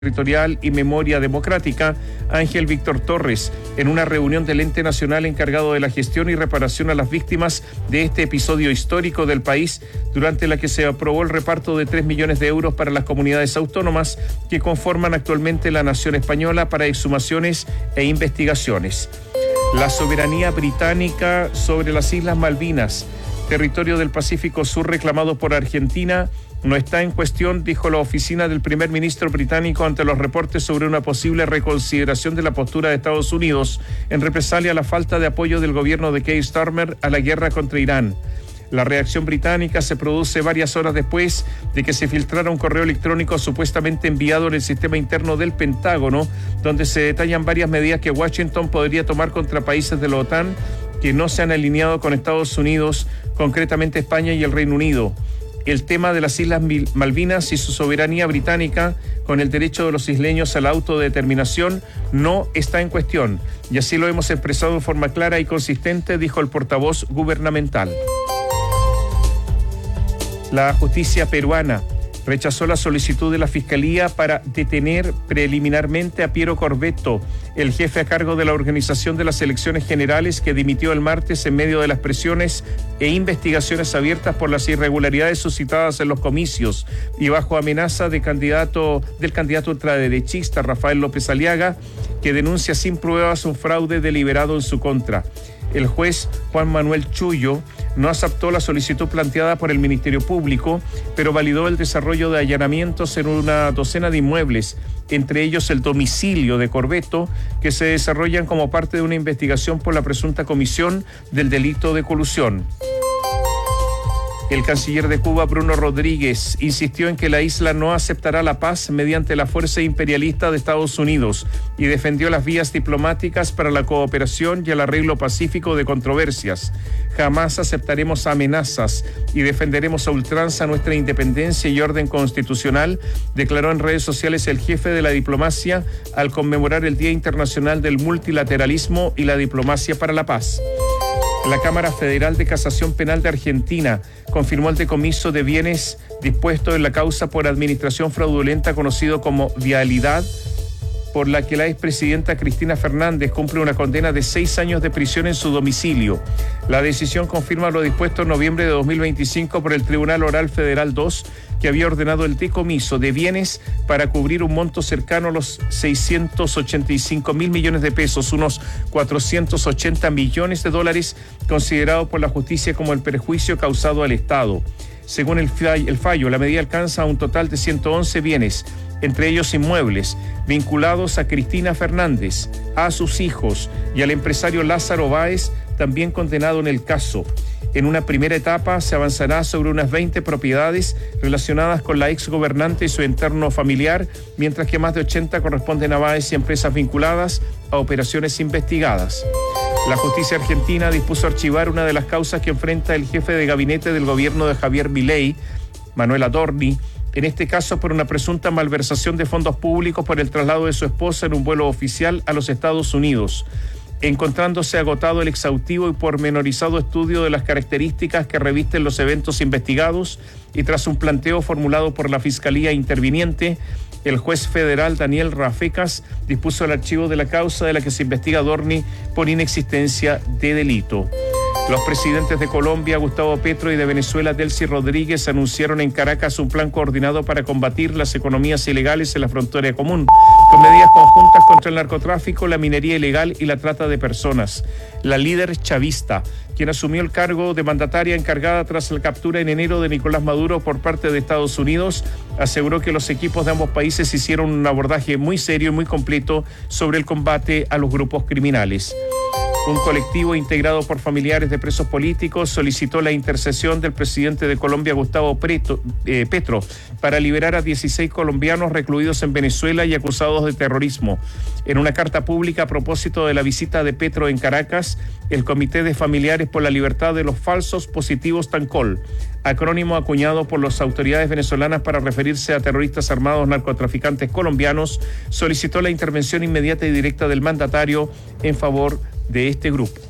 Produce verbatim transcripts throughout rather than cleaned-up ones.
Territorial y Memoria Democrática, Ángel Víctor Torres, en una reunión del ente nacional encargado de la gestión y reparación a las víctimas de este episodio histórico del país, durante la que se aprobó el reparto de tres millones de euros para las comunidades autónomas que conforman actualmente la nación española para exhumaciones e investigaciones. La soberanía británica sobre las Islas Malvinas, territorio del Pacífico Sur reclamado por Argentina, no está en cuestión, dijo la oficina del primer ministro británico ante los reportes sobre una posible reconsideración de la postura de Estados Unidos en represalia a la falta de apoyo del gobierno de Keir Starmer a la guerra contra Irán. La reacción británica se produce varias horas después de que se filtrara un correo electrónico supuestamente enviado en el sistema interno del Pentágono, donde se detallan varias medidas que Washington podría tomar contra países de la OTAN que no se han alineado con Estados Unidos, concretamente España y el Reino Unido. El tema de las Islas Malvinas y su soberanía británica con el derecho de los isleños a la autodeterminación no está en cuestión, y así lo hemos expresado en forma clara y consistente, dijo el portavoz gubernamental. La justicia peruana rechazó la solicitud de la Fiscalía para detener preliminarmente a Piero Corvetto, el jefe a cargo de la organización de las elecciones generales que dimitió el martes en medio de las presiones e investigaciones abiertas por las irregularidades suscitadas en los comicios y bajo amenaza de candidato, del candidato ultraderechista Rafael López Aliaga, que denuncia sin pruebas un fraude deliberado en su contra. El juez Juan Manuel Chullo no aceptó la solicitud planteada por el Ministerio Público, pero validó el desarrollo de allanamientos en una docena de inmuebles, entre ellos el domicilio de Corvetto, que se desarrollan como parte de una investigación por la presunta comisión del delito de colusión. El canciller de Cuba, Bruno Rodríguez, insistió en que la isla no aceptará la paz mediante la fuerza imperialista de Estados Unidos y defendió las vías diplomáticas para la cooperación y el arreglo pacífico de controversias. Jamás aceptaremos amenazas y defenderemos a ultranza nuestra independencia y orden constitucional, declaró en redes sociales el jefe de la diplomacia al conmemorar el Día Internacional del Multilateralismo y la Diplomacia para la Paz. La Cámara Federal de Casación Penal de Argentina confirmó el decomiso de bienes dispuestos en la causa por administración fraudulenta conocido como Vialidad, por la que la expresidenta Cristina Fernández cumple una condena de seis años de prisión en su domicilio. La decisión confirma lo dispuesto en noviembre de dos mil veinticinco por el Tribunal Oral Federal dos, que había ordenado el decomiso de bienes para cubrir un monto cercano a los seiscientos ochenta y cinco mil millones de pesos, unos cuatrocientos ochenta millones de dólares, considerado por la justicia como el perjuicio causado al Estado. Según el fallo, la medida alcanza a un total de ciento once bienes, entre ellos inmuebles, vinculados a Cristina Fernández, a sus hijos y al empresario Lázaro Báez, también condenado en el caso. En una primera etapa se avanzará sobre unas veinte propiedades relacionadas con la exgobernante y su entorno familiar, mientras que más de ochenta corresponden a Báez y empresas vinculadas a operaciones investigadas. La justicia argentina dispuso archivar una de las causas que enfrenta el jefe de gabinete del gobierno de Javier Milei, Manuel Adorni, en este caso por una presunta malversación de fondos públicos por el traslado de su esposa en un vuelo oficial a los Estados Unidos. Encontrándose agotado el exhaustivo y pormenorizado estudio de las características que revisten los eventos investigados y tras un planteo formulado por la Fiscalía interviniente, el juez federal Daniel Rafecas dispuso el archivo de la causa de la que se investiga a Adorni por inexistencia de delito. Los presidentes de Colombia, Gustavo Petro, y de Venezuela, Delcy Rodríguez, anunciaron en Caracas un plan coordinado para combatir las economías ilegales en la frontera común, con medidas conjuntas contra el narcotráfico, la minería ilegal y la trata de personas. La líder chavista, quien asumió el cargo de mandataria encargada tras la captura en enero de Nicolás Maduro por parte de Estados Unidos, aseguró que los equipos de ambos países hicieron un abordaje muy serio y muy completo sobre el combate a los grupos criminales. Un colectivo integrado por familiares de presos políticos solicitó la intercesión del presidente de Colombia, Gustavo Preto, eh, Petro, para liberar a dieciséis colombianos recluidos en Venezuela y acusados de terrorismo. En una carta pública a propósito de la visita de Petro en Caracas, el Comité de Familiares por la Libertad de los Falsos Positivos TANCOL, acrónimo acuñado por las autoridades venezolanas para referirse a terroristas armados narcotraficantes colombianos, solicitó la intervención inmediata y directa del mandatario en favor de este grupo.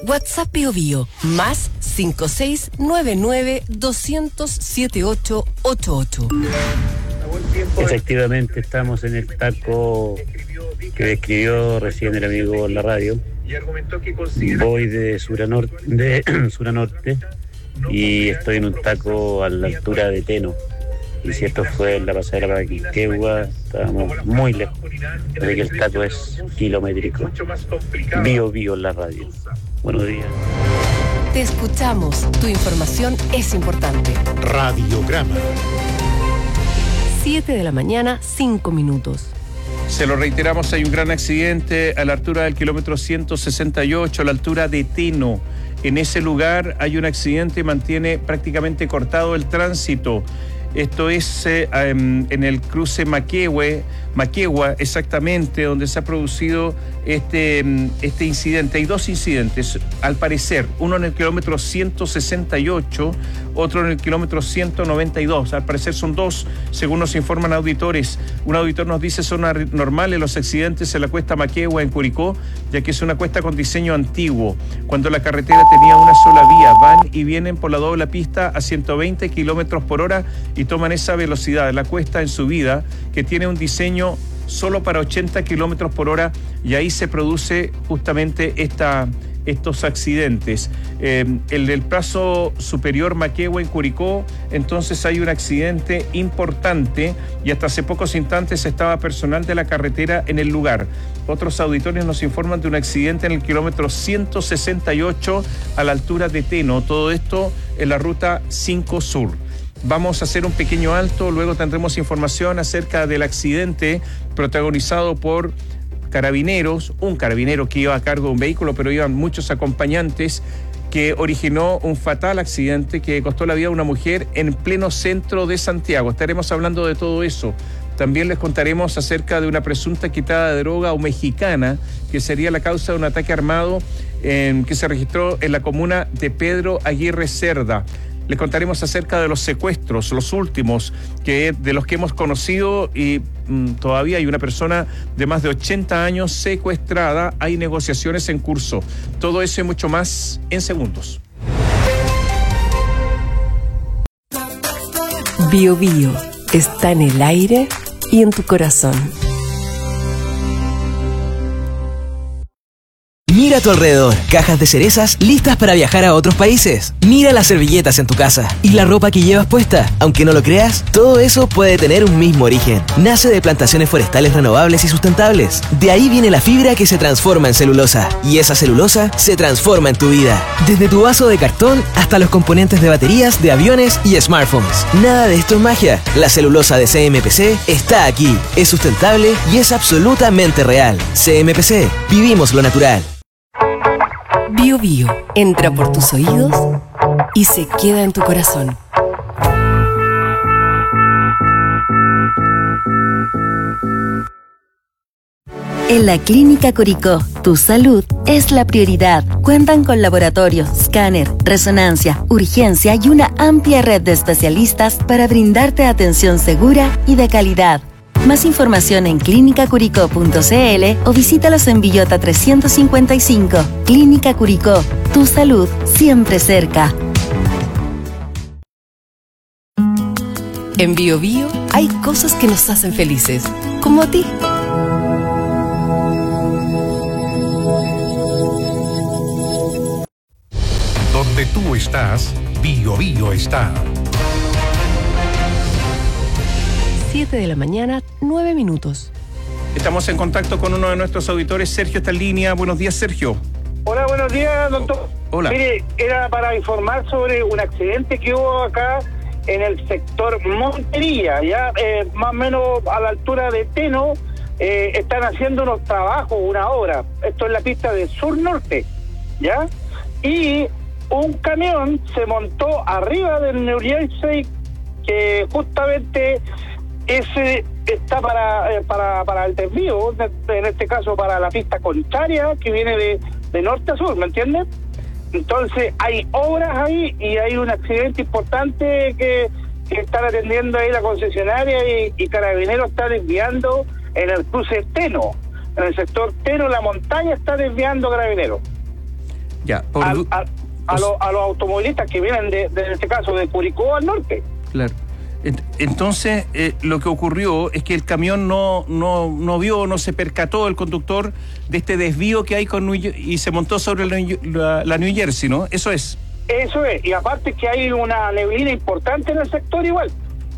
WhatsApp Bio Bio, más cinco seis nueve nueve dos cero cero siete ocho ocho ocho. Efectivamente, estamos en el taco que describió recién el amigo en la radio. Voy de sur a norte, de sur a norte y estoy en un taco a la altura de Teno. Y si esto fue en la pasada para Quinquegua, estábamos muy lejos. Así que el taco es kilométrico. Bio Bio en la radio. Buenos días. Te escuchamos. Tu información es importante. Radiograma. siete de la mañana, cinco minutos. Se lo reiteramos, hay un gran accidente a la altura del kilómetro ciento sesenta y ocho, a la altura de Teno. En ese lugar hay un accidente, mantiene prácticamente cortado el tránsito. Esto es eh, en el cruce Maquehue, Maquegua, exactamente, donde se ha producido este, este incidente. Hay dos incidentes, al parecer, uno en el kilómetro ciento sesenta y ocho, otro en el kilómetro ciento noventa y dos. Al parecer son dos, según nos informan auditores. Un auditor nos dice son normales los accidentes en la cuesta Maquegua, en Curicó, ya que es una cuesta con diseño antiguo. Cuando la carretera tenía una sola vía, van y vienen por la doble pista a ciento veinte kilómetros por hora y toman esa velocidad. La cuesta en subida, que tiene un diseño solo para ochenta kilómetros por hora, y ahí se produce justamente esta, estos accidentes. Eh, el del Plazo Superior Maquehue en Curicó, entonces hay un accidente importante y hasta hace pocos instantes estaba personal de la carretera en el lugar. Otros auditores nos informan de un accidente en el kilómetro ciento sesenta y ocho a la altura de Teno. Todo esto en la ruta cinco Sur. Vamos a hacer un pequeño alto, luego tendremos información acerca del accidente protagonizado por carabineros, un carabinero que iba a cargo de un vehículo, pero iban muchos acompañantes, que originó un fatal accidente que costó la vida a una mujer en pleno centro de Santiago. Estaremos hablando de todo eso. También les contaremos acerca de una presunta quitada de droga o mexicana, que sería la causa de un ataque armado en, que se registró en la comuna de Pedro Aguirre Cerda. Les contaremos acerca de los secuestros, los últimos, que de los que hemos conocido, y mm, todavía hay una persona de más de ochenta años secuestrada. Hay negociaciones en curso. Todo eso y mucho más en segundos. Bio Bio está en el aire y en tu corazón. Mira a tu alrededor, cajas de cerezas listas para viajar a otros países. Mira las servilletas en tu casa y la ropa que llevas puesta. Aunque no lo creas, todo eso puede tener un mismo origen. Nace de plantaciones forestales renovables y sustentables. De ahí viene la fibra que se transforma en celulosa. Y esa celulosa se transforma en tu vida. Desde tu vaso de cartón hasta los componentes de baterías, de aviones y smartphones. Nada de esto es magia. La celulosa de C M P C está aquí. Es sustentable y es absolutamente real. C M P C. Vivimos lo natural. Bio Bio entra por tus oídos y se queda en tu corazón. En la Clínica Curicó, tu salud es la prioridad. Cuentan con laboratorio, escáner, resonancia, urgencia y una amplia red de especialistas para brindarte atención segura y de calidad. Más información en clínica curicó punto c l o visítalos en Villota trescientos cincuenta y cinco. Clínica Curicó, tu salud siempre cerca. En Bio Bio hay cosas que nos hacen felices, como a ti. Donde tú estás, Bio Bio está. siete de la mañana, nueve minutos. Estamos en contacto con uno de nuestros auditores, Sergio está en línea. Buenos días, Sergio. Hola, buenos días, doctor. Hola. Mire, era para informar sobre un accidente que hubo acá en el sector Montería, ya eh, más o menos a la altura de Teno. Eh, están haciendo unos trabajos, una obra. Esto es la pista de sur-norte, ¿ya? Y un camión se montó arriba del New Jersey, que justamente ese está para, eh, para para el desvío, en este caso para la pista contraria, que viene de, de norte a sur, ¿me entiendes? Entonces hay obras ahí y hay un accidente importante que, que están atendiendo ahí la concesionaria, y, y Carabineros está desviando en el cruce Teno, en el sector Teno, la montaña está desviando Carabineros. Ya, por... a, a, a, los, a los automovilistas que vienen, de, de, en este caso, de Curicó al norte. Claro. Entonces, eh, lo que ocurrió es que el camión no, no, no vio, no se percató el conductor de este desvío que hay con New, y se montó sobre la, la, la New Jersey, ¿no? Eso es. Eso es, y aparte que hay una neblina importante en el sector igual.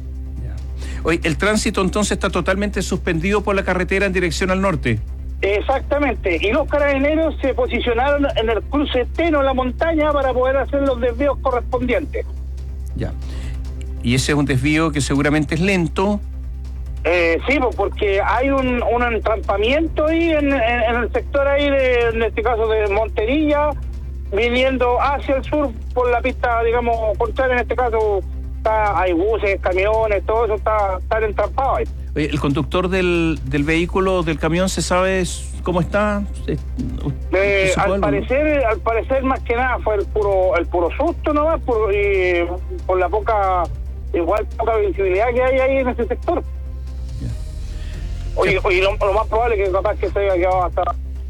Oye, el tránsito entonces está totalmente suspendido por la carretera en dirección al norte. Exactamente, y los carabineros se posicionaron en el cruce Teno en la montaña para poder hacer los desvíos correspondientes. Ya. Y ese es un desvío que seguramente es lento. Eh, sí, porque hay un, un entrampamiento ahí en, en, en el sector ahí, de, en este caso de Monterilla, viniendo hacia el sur por la pista, digamos, contraria. En este caso está, hay buses, camiones, todo eso está, está entrampado ahí. Oye, ¿el conductor del, del vehículo, del camión, se sabe cómo está? Eh, al parecer, al parecer más que nada fue el puro, el puro susto nomás, por, y por la poca, igual poca visibilidad que hay ahí en ese sector. Yeah. Oye, oye lo, lo más probable es que capaz que se haya quedado hasta...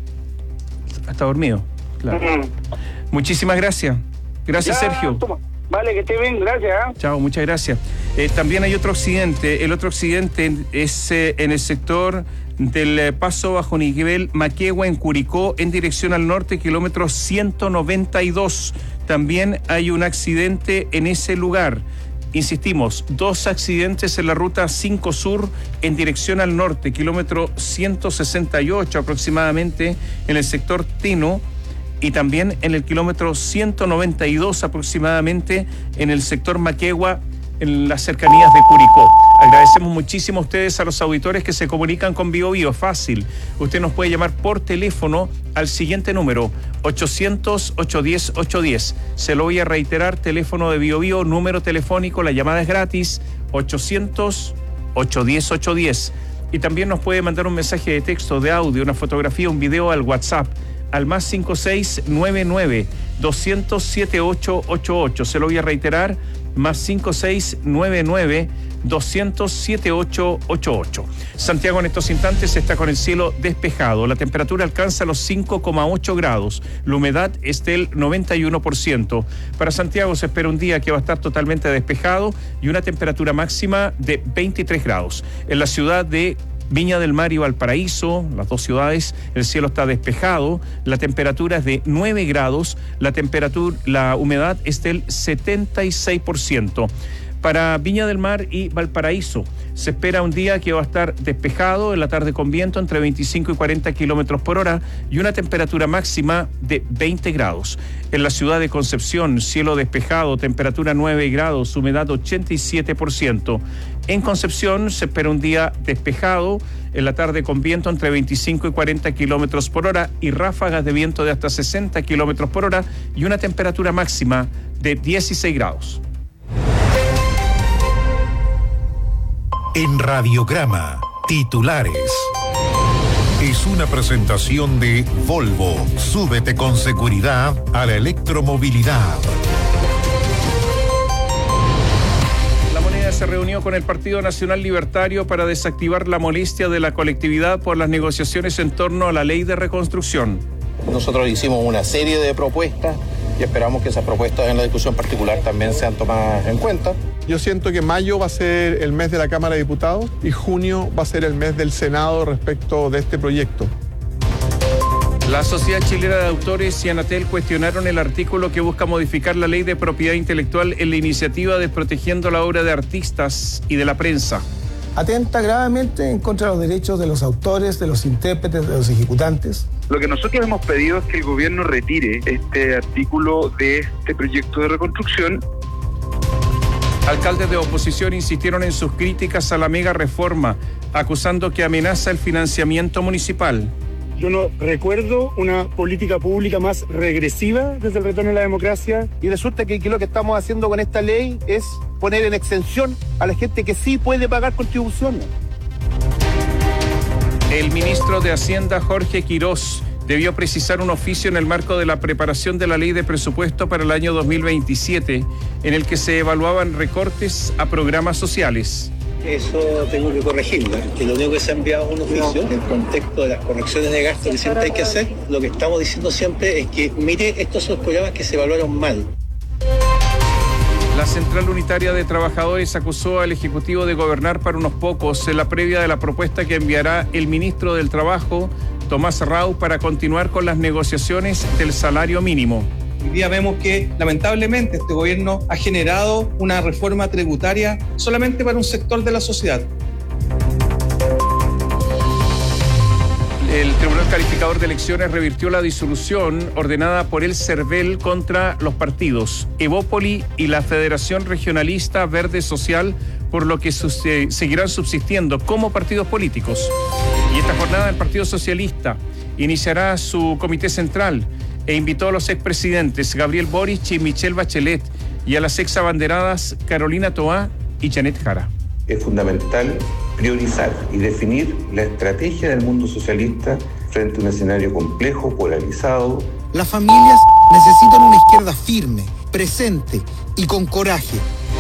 Hasta dormido, claro. Mm. Muchísimas gracias. Gracias, ya, Sergio. Toma. Vale, que esté bien, gracias. ¿eh? Chao, muchas gracias. Eh, también hay otro accidente. El otro accidente es eh, en el sector del eh, paso bajo nivel Maquegua en Curicó, en dirección al norte, kilómetro ciento noventa y dos. También hay un accidente en ese lugar. Insistimos, dos accidentes en la ruta cinco Sur en dirección al norte, kilómetro ciento sesenta y ocho aproximadamente, en el sector Teno, y también en el kilómetro ciento noventa y dos aproximadamente en el sector Maquegua, en las cercanías de Curicó. Agradecemos muchísimo a ustedes, a los auditores que se comunican con Bio Bio. Fácil, usted nos puede llamar por teléfono al siguiente número, ochocientos, ochocientos diez, ochocientos diez. Se lo voy a reiterar, teléfono de Bio Bio, número telefónico, la llamada es gratis, ochocientos, ochocientos diez, ochocientos diez. Y también nos puede mandar un mensaje de texto, de audio, una fotografía, un video al WhatsApp, al más cinco seis nueve nueve, doscientos, setenta y ocho ochenta y ocho. Se lo voy a reiterar, más cinco seis nueve nueve, doscientos, setenta y ocho ochenta y ocho. Santiago en estos instantes está con el cielo despejado. La temperatura alcanza los cinco coma ocho grados. La humedad es del noventa y uno por ciento. Para Santiago se espera un día que va a estar totalmente despejado y una temperatura máxima de veintitrés grados. En la ciudad de Viña del Mar y Valparaíso, las dos ciudades, el cielo está despejado, la temperatura es de nueve grados, la temperatura, la humedad es del setenta y seis por ciento. Para Viña del Mar y Valparaíso se espera un día que va a estar despejado, en la tarde con viento entre veinticinco y cuarenta kilómetros por hora y una temperatura máxima de veinte grados. En la ciudad de Concepción, cielo despejado, temperatura nueve grados, humedad ochenta y siete por ciento. En Concepción se espera un día despejado, en la tarde con viento entre veinticinco y cuarenta kilómetros por hora y ráfagas de viento de hasta sesenta kilómetros por hora y una temperatura máxima de dieciséis grados. En Radiograma, titulares. Es una presentación de Volvo. Súbete con seguridad a la electromovilidad. La Moneda se reunió con el Partido Nacional Libertario para desactivar la molestia de la colectividad por las negociaciones en torno a la ley de reconstrucción. Nosotros hicimos una serie de propuestas y esperamos que esas propuestas en la discusión particular también sean tomadas en cuenta. Yo siento que mayo va a ser el mes de la Cámara de Diputados y junio va a ser el mes del Senado respecto de este proyecto. La Sociedad Chilena de Autores y Anatel cuestionaron el artículo que busca modificar la ley de propiedad intelectual en la iniciativa de Protegiendo la Obra de Artistas y de la Prensa. Atenta gravemente en contra de los derechos de los autores, de los intérpretes, de los ejecutantes. Lo que nosotros hemos pedido es que el gobierno retire este artículo de este proyecto de reconstrucción. Alcaldes de oposición insistieron en sus críticas a la mega reforma, acusando que amenaza el financiamiento municipal. Yo no recuerdo una política pública más regresiva desde el retorno a la democracia. Y resulta que, que lo que estamos haciendo con esta ley es poner en exención a la gente que sí puede pagar contribuciones. El ministro de Hacienda, Jorge Quirós, debió precisar un oficio en el marco de la preparación de la ley de presupuesto para el año dos mil veintisiete, en el que se evaluaban recortes a programas sociales. Eso tengo que corregirlo, que lo único que se ha enviado es un oficio, en el contexto de las correcciones de gasto que siempre hay que hacer. Lo que estamos diciendo siempre es que, mire, estos son los programas que se evaluaron mal. La Central Unitaria de Trabajadores acusó al Ejecutivo de gobernar para unos pocos en la previa de la propuesta que enviará el ministro del Trabajo, Tomás Rau, para continuar con las negociaciones del salario mínimo. Hoy día vemos que lamentablemente este gobierno ha generado una reforma tributaria solamente para un sector de la sociedad. El Tribunal Calificador de Elecciones revirtió la disolución ordenada por el CERVEL contra los partidos Evópoli y la Federación Regionalista Verde Social, por lo que sus, eh, seguirán subsistiendo como partidos políticos. Y esta jornada el Partido Socialista iniciará su comité central e invitó a los expresidentes Gabriel Boric y Michelle Bachelet y a las exabanderadas Carolina Toá y Janet Jara. Es fundamental priorizar y definir la estrategia del mundo socialista frente a un escenario complejo, polarizado. Las familias necesitan una izquierda firme, presente y con coraje.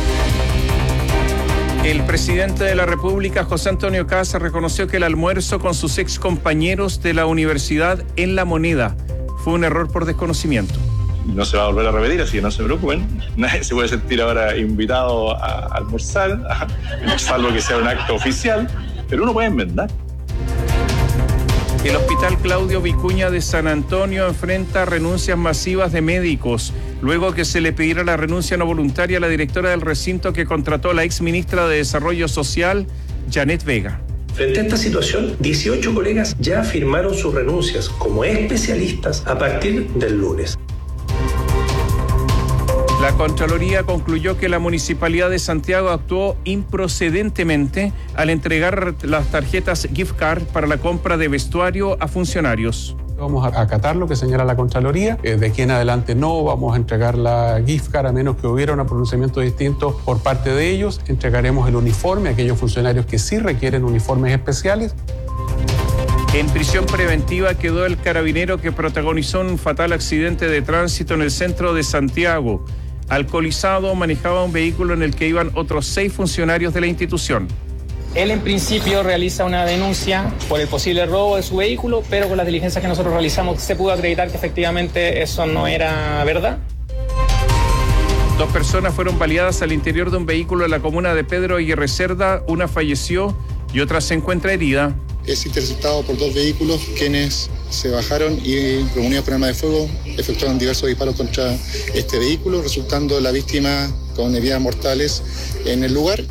El presidente de la República, José Antonio Kast, reconoció que el almuerzo con sus ex compañeros de la universidad en La Moneda fue un error por desconocimiento. No se va a volver a repetir, así que no se preocupen. Nadie se puede sentir ahora invitado a almorzar, salvo que sea un acto oficial, pero uno puede enmendar. El Hospital Claudio Vicuña de San Antonio enfrenta renuncias masivas de médicos, luego que se le pidiera la renuncia no voluntaria a la directora del recinto que contrató a la ex ministra de Desarrollo Social, Janet Vega. Frente a esta situación, dieciocho colegas ya firmaron sus renuncias como especialistas a partir del lunes. La Contraloría concluyó que la Municipalidad de Santiago actuó improcedentemente al entregar las tarjetas gift card para la compra de vestuario a funcionarios. Vamos a acatar lo que señala la Contraloría. Eh, de aquí en adelante no vamos a entregar la gift card a menos que hubiera un pronunciamiento distinto por parte de ellos. Entregaremos el uniforme a aquellos funcionarios que sí requieren uniformes especiales. En prisión preventiva quedó el carabinero que protagonizó un fatal accidente de tránsito en el centro de Santiago. Alcoholizado, manejaba un vehículo en el que iban otros seis funcionarios de la institución. Él en principio realiza una denuncia por el posible robo de su vehículo, pero con las diligencias que nosotros realizamos se pudo acreditar que efectivamente eso no era verdad. Dos personas fueron baleadas al interior de un vehículo en la comuna de Pedro Aguirre Cerda. Una falleció y otra se encuentra herida. Es interceptado por dos vehículos quienes se bajaron y, reunidos por arma de fuego, efectuaron diversos disparos contra este vehículo, resultando la víctima con heridas mortales en el lugar.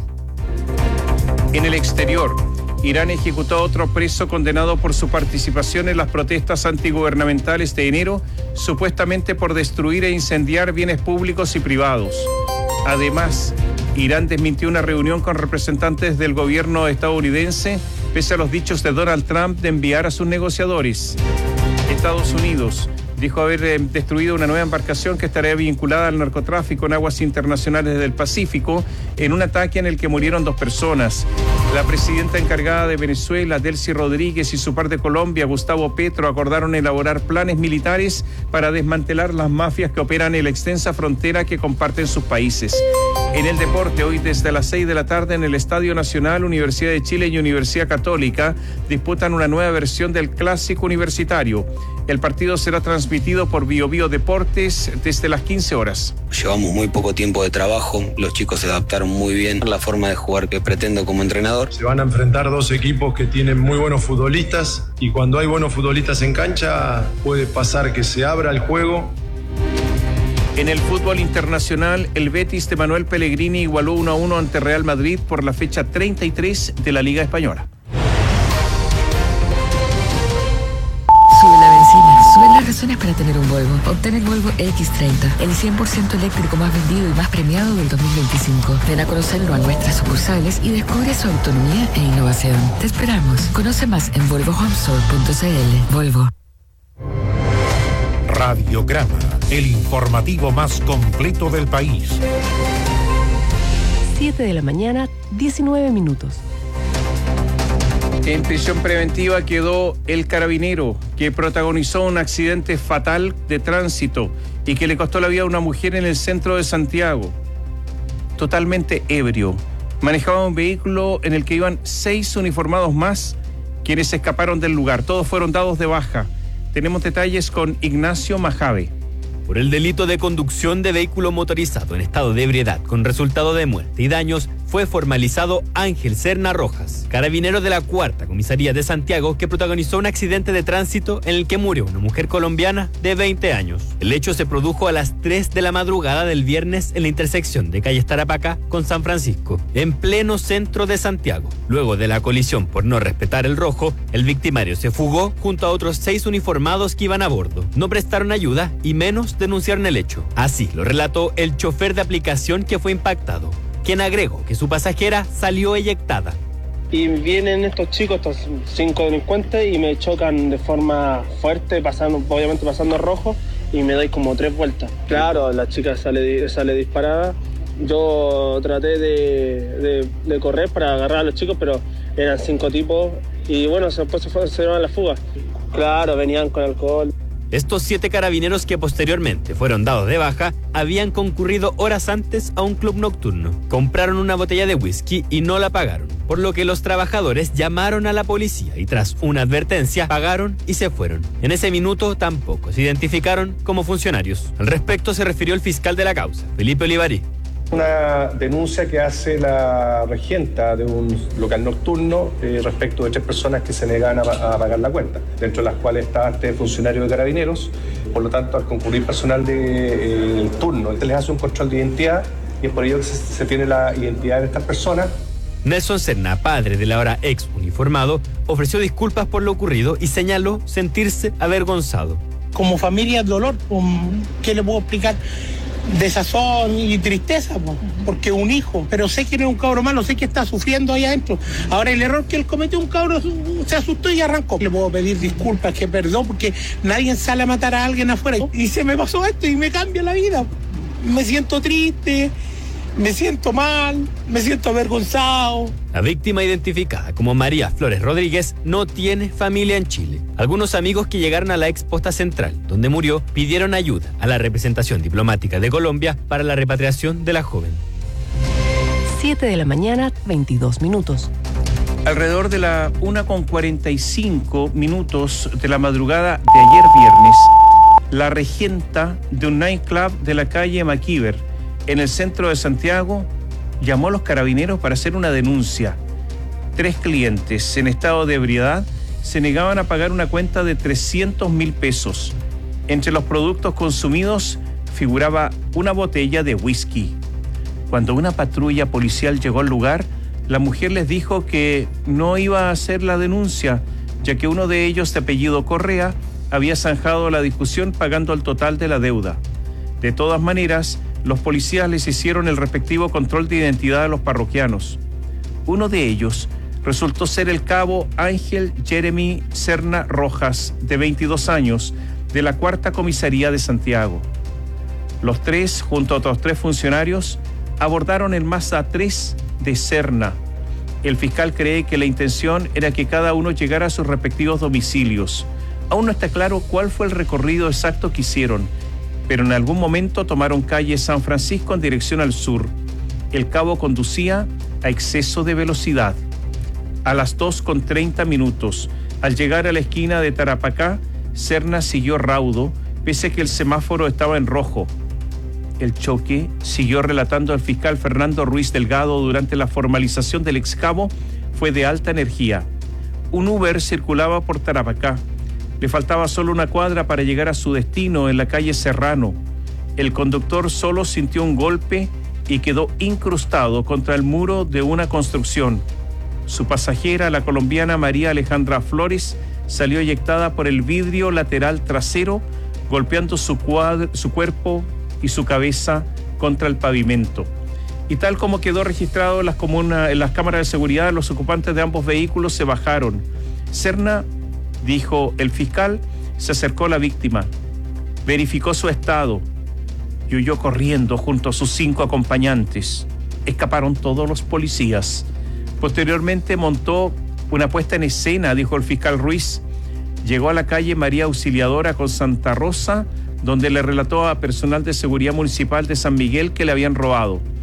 En el exterior, Irán ejecutó a otro preso condenado por su participación en las protestas antigubernamentales de enero, supuestamente por destruir e incendiar bienes públicos y privados. Además, Irán desmintió una reunión con representantes del gobierno estadounidense, pese a los dichos de Donald Trump de enviar a sus negociadores. Estados Unidos dijo haber eh, destruido una nueva embarcación que estaría vinculada al narcotráfico en aguas internacionales del Pacífico en un ataque en el que murieron dos personas. La presidenta encargada de Venezuela, Delcy Rodríguez, y su par de Colombia, Gustavo Petro, acordaron elaborar planes militares para desmantelar las mafias que operan en la extensa frontera que comparten sus países. En el deporte, hoy desde las seis de la tarde en el Estadio Nacional, Universidad de Chile y Universidad Católica disputan una nueva versión del Clásico Universitario. El partido será transmitido por Bio Bio Deportes desde las quince horas. Llevamos muy poco tiempo de trabajo, los chicos se adaptaron muy bien a la forma de jugar que pretendo como entrenador. Se van a enfrentar dos equipos que tienen muy buenos futbolistas y cuando hay buenos futbolistas en cancha puede pasar que se abra el juego. En el fútbol internacional, el Betis de Manuel Pellegrini igualó uno a uno ante Real Madrid por la fecha treinta y tres de la Liga Española. Sube la benzina, suben las razones para tener un Volvo. Obtén el Volvo equis treinta, el cien por ciento eléctrico más vendido y más premiado del dos mil veinticinco. Ven a conocerlo a nuestras sucursales y descubre su autonomía e innovación. Te esperamos. Conoce más en volvo home store punto c l. Volvo. Radiograma, el informativo más completo del país. siete de la mañana, diecinueve minutos. En prisión preventiva quedó el carabinero que protagonizó un accidente fatal de tránsito y que le costó la vida a una mujer en el centro de Santiago. Totalmente ebrio, manejaba un vehículo en el que iban seis uniformados más, quienes escaparon del lugar. Todos fueron dados de baja. Tenemos detalles con Ignacio Majave. Por el delito de conducción de vehículo motorizado en estado de ebriedad con resultado de muerte y daños, fue formalizado Ángel Serna Rojas, carabinero de la Cuarta Comisaría de Santiago, que protagonizó un accidente de tránsito en el que murió una mujer colombiana de veinte años. El hecho se produjo a las tres de la madrugada del viernes en la intersección de calles Tarapacá con San Francisco, en pleno centro de Santiago. Luego de la colisión por no respetar el rojo, el victimario se fugó junto a otros seis uniformados que iban a bordo. No prestaron ayuda y menos denunciaron el hecho. Así lo relató el chofer de aplicación que fue impactado, quien agregó que su pasajera salió eyectada. Y vienen estos chicos, estos cinco delincuentes, y me chocan de forma fuerte, pasando, obviamente pasando rojo, y me doy como tres vueltas. Claro, la chica sale, sale disparada. Yo traté de, de, de correr para agarrar a los chicos, pero eran cinco tipos, y bueno, después se fueron, se dieron a la fuga. Claro, venían con alcohol. Estos siete carabineros, que posteriormente fueron dados de baja, habían concurrido horas antes a un club nocturno. Compraron una botella de whisky y no la pagaron, por lo que los trabajadores llamaron a la policía y tras una advertencia pagaron y se fueron. En ese minuto tampoco se identificaron como funcionarios. Al respecto se refirió el fiscal de la causa, Felipe Olivarí. Una denuncia que hace la regenta de un local nocturno eh, respecto de tres personas que se negan a, a pagar la cuenta, dentro de las cuales está este funcionario de carabineros. Por lo tanto, al concurrir personal del de, eh, turno, este les hace un control de identidad y es por ello que se, se tiene la identidad de estas personas. Nelson Serna, padre del ahora ex uniformado, ofreció disculpas por lo ocurrido y señaló sentirse avergonzado. Como familia, dolor, ¿qué le puedo explicar? Desazón y tristeza, porque un hijo, pero sé que no es un cabro malo, sé que está sufriendo ahí adentro. Ahora el error que él cometió, un cabro se asustó y arrancó. Le puedo pedir disculpas, que perdón, porque nadie sale a matar a alguien afuera. Y se me pasó esto y me cambia la vida. Me siento triste, me siento mal, me siento avergonzado. La víctima, identificada como María Flores Rodríguez, no tiene familia en Chile. Algunos amigos que llegaron a la ex posta central, donde murió, pidieron ayuda a la representación diplomática de Colombia para la repatriación de la joven. siete de la mañana, veintidós minutos. Alrededor de la una con cuarenta y cinco minutos de la madrugada de ayer viernes, la regenta de un nightclub de la calle MacIver, en el centro de Santiago, llamó a los carabineros para hacer una denuncia. Tres clientes en estado de ebriedad se negaban a pagar una cuenta de trescientos mil pesos. Entre los productos consumidos figuraba una botella de whisky. Cuando una patrulla policial llegó al lugar, la mujer les dijo que no iba a hacer la denuncia, ya que uno de ellos, de apellido Correa, había zanjado la discusión pagando el total de la deuda. De todas maneras, los policías les hicieron el respectivo control de identidad a los parroquianos. Uno de ellos resultó ser el cabo Ángel Jeremy Serna Rojas, de veintidós años, de la Cuarta Comisaría de Santiago. Los tres, junto a otros tres funcionarios, abordaron el Mazda tres de Serna. El fiscal cree que la intención era que cada uno llegara a sus respectivos domicilios. Aún no está claro cuál fue el recorrido exacto que hicieron, pero en algún momento tomaron calle San Francisco en dirección al sur. El cabo conducía a exceso de velocidad. A las dos con treinta minutos, al llegar a la esquina de Tarapacá, Serna siguió raudo, pese a que el semáforo estaba en rojo. El choque, siguió relatando el fiscal Fernando Ruiz Delgado durante la formalización del excavo, fue de alta energía. Un Uber circulaba por Tarapacá. Le faltaba solo una cuadra para llegar a su destino en la calle Serrano. El conductor solo sintió un golpe y quedó incrustado contra el muro de una construcción. Su pasajera, la colombiana María Alejandra Flores, salió eyectada por el vidrio lateral trasero, golpeando su, cuadro, su cuerpo y su cabeza contra el pavimento. Y tal como quedó registrado en las, comuna, en las cámaras de seguridad, los ocupantes de ambos vehículos se bajaron. Serna, dijo el fiscal, se acercó a la víctima, verificó su estado y huyó corriendo junto a sus cinco acompañantes. Escaparon todos los policías. Posteriormente montó una puesta en escena, dijo el fiscal Ruiz. Llegó a la calle María Auxiliadora con Santa Rosa, donde le relató a personal de seguridad municipal de San Miguel que le habían robado.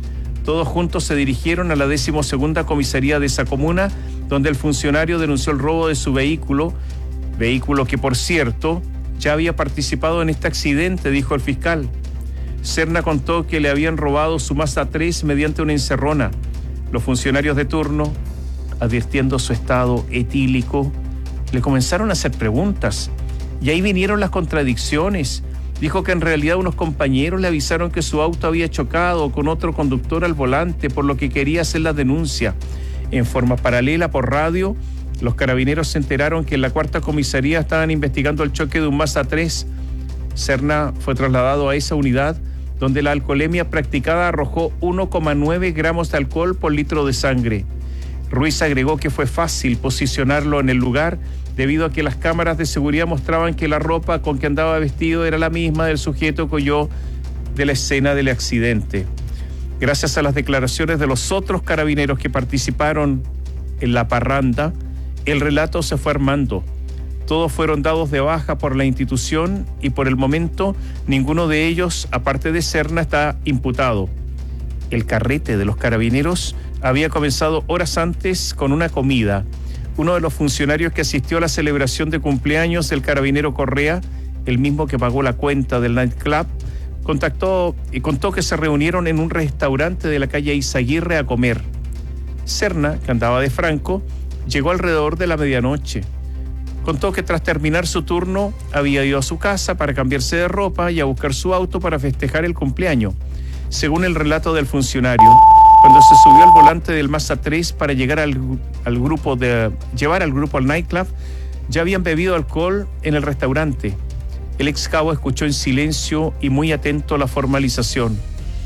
Todos juntos se dirigieron a la decimosegunda comisaría de esa comuna, donde el funcionario denunció el robo de su vehículo, vehículo que, por cierto, ya había participado en este accidente, dijo el fiscal. Serna contó que le habían robado su Mazda tres mediante una encerrona. Los funcionarios de turno, advirtiendo su estado etílico, le comenzaron a hacer preguntas. Y ahí vinieron las contradicciones. Dijo que en realidad unos compañeros le avisaron que su auto había chocado con otro conductor al volante, por lo que quería hacer la denuncia. En forma paralela, por radio, los carabineros se enteraron que en la cuarta comisaría estaban investigando el choque de un Mazda tres. Serna fue trasladado a esa unidad, donde la alcoholemia practicada arrojó uno coma nueve gramos de alcohol por litro de sangre. Ruiz agregó que fue fácil posicionarlo en el lugar, debido a que las cámaras de seguridad mostraban que la ropa con que andaba vestido era la misma del sujeto que huyó de la escena del accidente. Gracias a las declaraciones de los otros carabineros que participaron en la parranda, el relato se fue armando. Todos fueron dados de baja por la institución y por el momento ninguno de ellos, aparte de Serna, está imputado. El carrete de los carabineros había comenzado horas antes con una comida. Uno de los funcionarios que asistió a la celebración de cumpleaños del carabinero Correa, el mismo que pagó la cuenta del nightclub, contactó y contó que se reunieron en un restaurante de la calle Izaguirre a comer. Serna, que andaba de franco, llegó alrededor de la medianoche. Contó que tras terminar su turno había ido a su casa para cambiarse de ropa y a buscar su auto para festejar el cumpleaños. Según el relato del funcionario, cuando se subió al volante del Mazda tres para llegar al, al grupo de llevar al grupo al nightclub, ya habían bebido alcohol en el restaurante. El ex cabo escuchó en silencio y muy atento la formalización.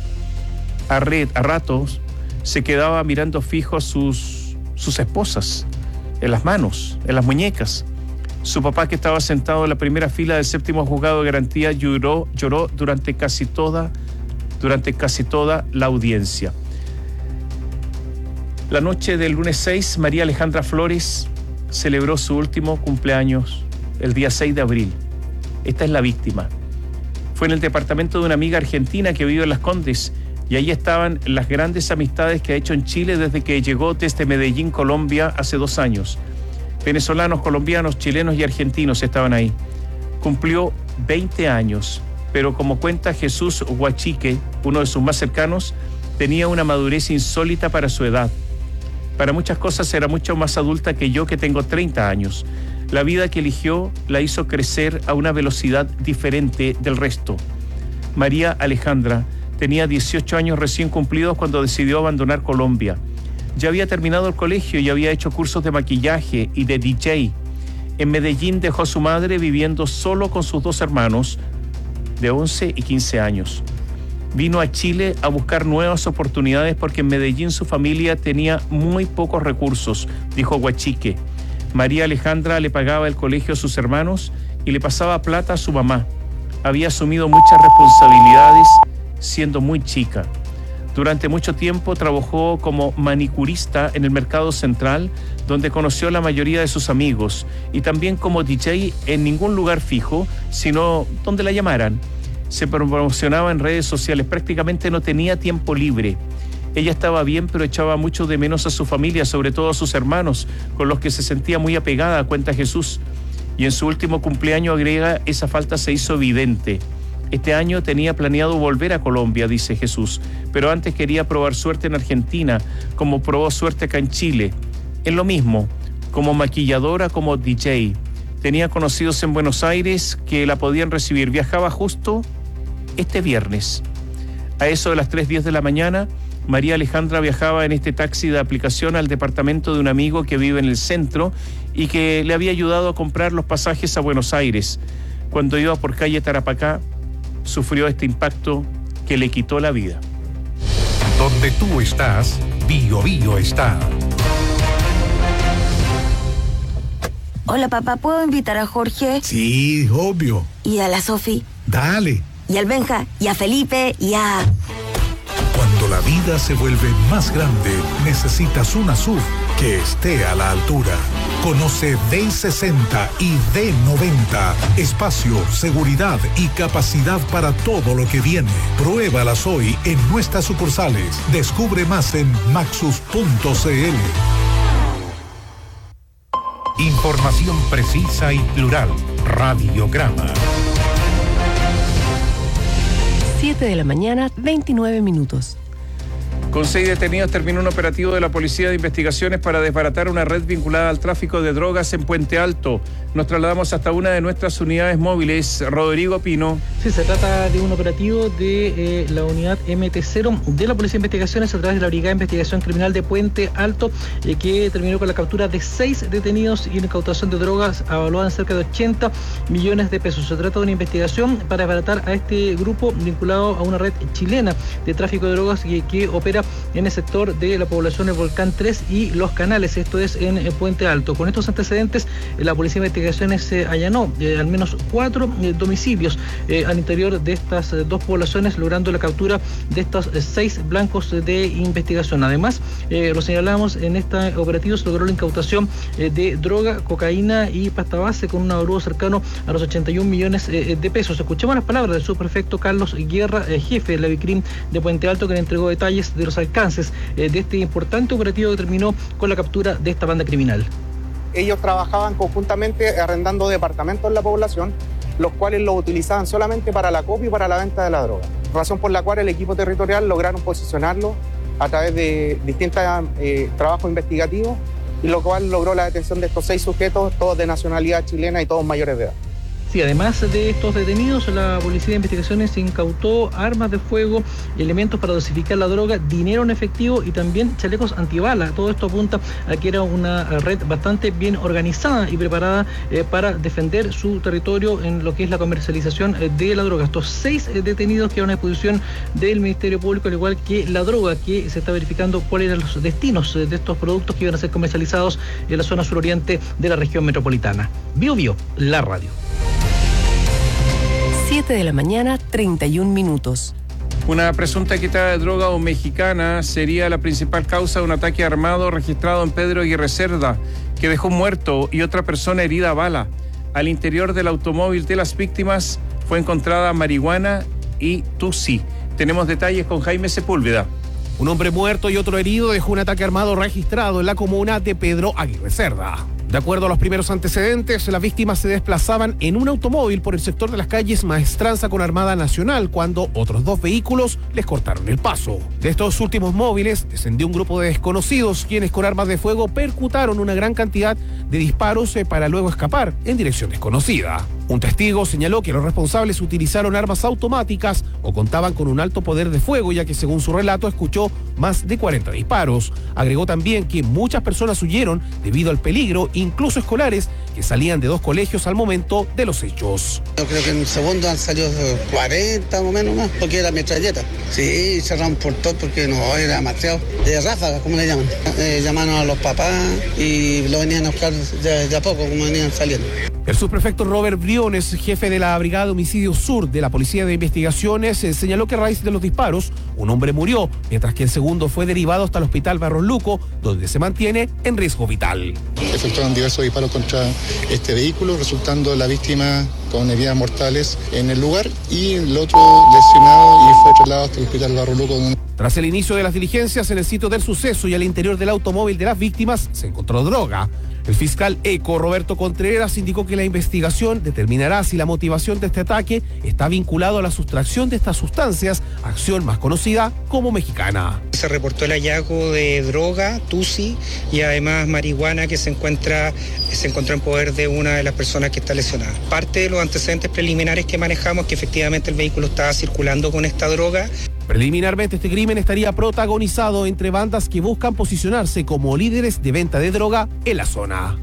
A, red, a ratos se quedaba mirando fijo a sus, sus esposas, en las manos, en las muñecas. Su papá, que estaba sentado en la primera fila del séptimo juzgado de garantía, lloró, lloró durante casi toda, durante casi toda la audiencia. La noche del lunes seis, María Alejandra Flores celebró su último cumpleaños el día seis de abril. Esta es la víctima. Fue en el departamento de una amiga argentina que vive en Las Condes, y ahí estaban las grandes amistades que ha hecho en Chile desde que llegó desde Medellín, Colombia, hace dos años. Venezolanos, colombianos, chilenos y argentinos estaban ahí. Cumplió veinte años, pero como cuenta Jesús Huachique, uno de sus más cercanos, tenía una madurez insólita para su edad. Para muchas cosas era mucho más adulta que yo, que tengo treinta años. La vida que eligió la hizo crecer a una velocidad diferente del resto. María Alejandra tenía dieciocho años recién cumplidos cuando decidió abandonar Colombia. Ya había terminado el colegio y había hecho cursos de maquillaje y de D J. En Medellín dejó a su madre viviendo solo con sus dos hermanos de once y quince años. Vino a Chile a buscar nuevas oportunidades porque en Medellín su familia tenía muy pocos recursos, dijo Huachique. María Alejandra le pagaba el colegio a sus hermanos y le pasaba plata a su mamá. Había asumido muchas responsabilidades siendo muy chica. Durante mucho tiempo trabajó como manicurista en el Mercado Central, donde conoció a la mayoría de sus amigos, y también como D J en ningún lugar fijo, sino donde la llamaran. Se promocionaba en redes sociales, prácticamente no tenía tiempo libre. Ella estaba bien, pero echaba mucho de menos a su familia, sobre todo a sus hermanos, con los que se sentía muy apegada, cuenta Jesús. Y en su último cumpleaños, agrega, esa falta se hizo evidente. Este año tenía planeado volver a Colombia, dice Jesús, pero antes quería probar suerte en Argentina, como probó suerte acá en Chile. En lo mismo, como maquilladora, como D J. Tenía conocidos en Buenos Aires que la podían recibir. Viajaba justo este viernes. A eso de las tres diez de la mañana, María Alejandra viajaba en este taxi de aplicación al departamento de un amigo que vive en el centro y que le había ayudado a comprar los pasajes a Buenos Aires. Cuando iba por calle Tarapacá, sufrió este impacto que le quitó la vida. Donde tú estás, Bio Bio está. Hola, papá, ¿puedo invitar a Jorge? Sí, obvio. ¿Y a la Sofi? Dale. ¿Y al Benja? ¿Y a Felipe? ¿Y a...? Cuando la vida se vuelve más grande, necesitas una S U V que esté a la altura. Conoce D sesenta y D noventa. Espacio, seguridad y capacidad para todo lo que viene. Pruébalas hoy en nuestras sucursales. Descubre más en maxus punto c l. Información precisa y plural. Radiograma. siete de la mañana, veintinueve minutos. Con seis detenidos terminó un operativo de la Policía de Investigaciones para desbaratar una red vinculada al tráfico de drogas en Puente Alto. Nos trasladamos hasta una de nuestras unidades móviles. Rodrigo Pino. Sí, se trata de un operativo de eh, la unidad M T cero de la Policía de Investigaciones a través de la Brigada de Investigación Criminal de Puente Alto, eh, que terminó con la captura de seis detenidos y la incautación de drogas avaluada en cerca de ochenta millones de pesos. Se trata de una investigación para desbaratar a este grupo vinculado a una red chilena de tráfico de drogas que, que opera en el sector de la población del Volcán tres y Los Canales, esto es en, en Puente Alto. Con estos antecedentes, eh, la Policía de Investigaciones eh, allanó eh, al menos cuatro eh, domicilios eh, al interior de estas eh, dos poblaciones, logrando la captura de estos eh, seis blancos de investigación. Además, eh, lo señalamos, en este operativo se logró la incautación eh, de droga, cocaína y pasta base con un avalúo cercano a los ochenta y un millones eh, de pesos. Escuchemos las palabras del subprefecto Carlos Guerra, eh, jefe de la Vicrim de Puente Alto, que le entregó detalles de los alcances eh, de este importante operativo que terminó con la captura de esta banda criminal. Ellos trabajaban conjuntamente arrendando departamentos en la población, los cuales los utilizaban solamente para la copia y para la venta de la droga. Razón por la cual el equipo territorial lograron posicionarlo a través de distintos eh, trabajos investigativos, y lo cual logró la detención de estos seis sujetos, todos de nacionalidad chilena y todos mayores de edad. Sí, además de estos detenidos, la Policía de Investigaciones incautó armas de fuego, elementos para dosificar la droga, dinero en efectivo y también chalecos antibalas. Todo esto apunta a que era una red bastante bien organizada y preparada eh, para defender su territorio en lo que es la comercialización eh, de la droga. Estos seis eh, detenidos quedaron a disposición del Ministerio Público, al igual que la droga, que se está verificando cuáles eran los destinos eh, de estos productos que iban a ser comercializados en la zona suroriente de la región metropolitana. Bio Bio, la radio. siete de la mañana, treinta y un minutos. Una presunta quitada de droga o mexicana sería la principal causa de un ataque armado registrado en Pedro Aguirre Cerda, que dejó muerto y otra persona herida a bala. Al interior del automóvil de las víctimas fue encontrada marihuana y tusi. Tenemos detalles con Jaime Sepúlveda. Un hombre muerto y otro herido dejó un ataque armado registrado en la comuna de Pedro Aguirre Cerda. De acuerdo a los primeros antecedentes, las víctimas se desplazaban en un automóvil por el sector de las calles Maestranza con Armada Nacional cuando otros dos vehículos les cortaron el paso. De estos últimos móviles descendió un grupo de desconocidos quienes con armas de fuego percutaron una gran cantidad de disparos para luego escapar en dirección desconocida. Un testigo señaló que los responsables utilizaron armas automáticas o contaban con un alto poder de fuego, ya que según su relato escuchó más de cuarenta disparos. Agregó también que muchas personas huyeron debido al peligro, incluso escolares que salían de dos colegios al momento de los hechos. Yo creo que en un segundo han salido cuarenta o menos más, porque era metralleta. Sí, cerraron por todo porque no, era demasiado. De ráfaga, como le llaman. Eh, llamaron a los papás y lo venían a buscar de, de a poco, como venían saliendo. El subprefecto Robert Briones, jefe de la Brigada de Homicidio Sur de la Policía de Investigaciones, eh, señaló que a raíz de los disparos, un hombre murió, mientras que el segundo fue derivado hasta el hospital Barros Luco, donde se mantiene en riesgo vital. Efectuaron diversos disparos contra este vehículo, resultando la víctima con heridas mortales en el lugar y el otro lesionado y fue trasladado hasta el hospital Barros Luco. Donde... Tras el inicio de las diligencias en el sitio del suceso y al interior del automóvil de las víctimas, se encontró droga. El fiscal ECO, Roberto Contreras, indicó que la investigación determinará si la motivación de este ataque está vinculado a la sustracción de estas sustancias, acción más conocida como mexicana. Se reportó el hallazgo de droga, tusi, y además marihuana que se encuentra se encontró en poder de una de las personas que está lesionada. Parte de los antecedentes preliminares que manejamos que efectivamente el vehículo estaba circulando con esta droga. Preliminarmente, este crimen estaría protagonizado entre bandas que buscan posicionarse como líderes de venta de droga en la zona.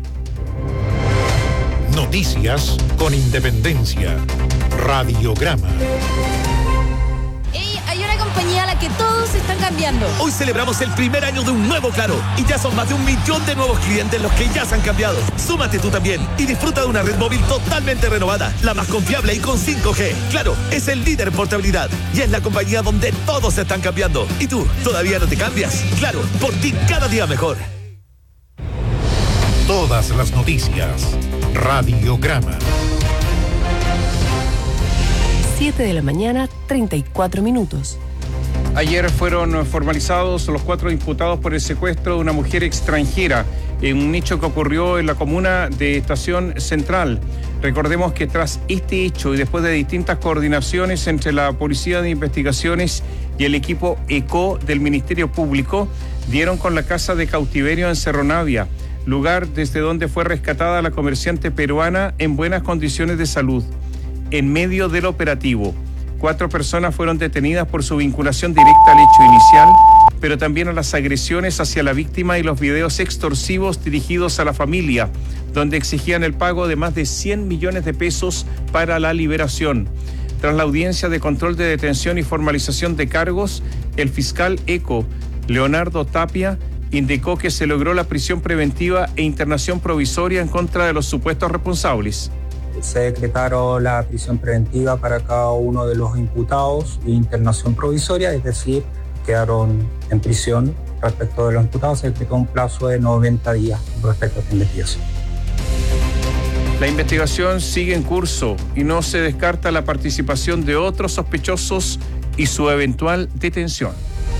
Noticias con independencia. Radiograma. Hey, hay una compañía a la que todos están cambiando. Hoy celebramos el primer año de un nuevo Claro y ya son más de un millón de nuevos clientes los que ya se han cambiado. Súmate tú también y disfruta de una red móvil totalmente renovada, la más confiable y con cinco G. Claro, es el líder en portabilidad y es la compañía donde todos se están cambiando. ¿Y tú, todavía no te cambias? Claro, por ti cada día mejor. Todas las noticias. Radiograma. siete de la mañana, treinta y cuatro minutos. Ayer fueron formalizados los cuatro imputados por el secuestro de una mujer extranjera en un hecho que ocurrió en la comuna de Estación Central. Recordemos que tras este hecho y después de distintas coordinaciones entre la Policía de Investigaciones y el equipo ECO del Ministerio Público, dieron con la casa de cautiverio en Cerro Navia, lugar desde donde fue rescatada la comerciante peruana en buenas condiciones de salud. En medio del operativo, cuatro personas fueron detenidas por su vinculación directa al hecho inicial, pero también a las agresiones hacia la víctima y los videos extorsivos dirigidos a la familia, donde exigían el pago de más de cien millones de pesos para la liberación. Tras la audiencia de control de detención y formalización de cargos, el fiscal ECO, Leonardo Tapia, indicó que se logró la prisión preventiva e internación provisoria en contra de los supuestos responsables. Se decretaron la prisión preventiva para cada uno de los imputados e internación provisoria, es decir, quedaron en prisión. Respecto de los imputados, se decretó un plazo de noventa días respecto a esta investigación. La investigación sigue en curso y no se descarta la participación de otros sospechosos y su eventual detención.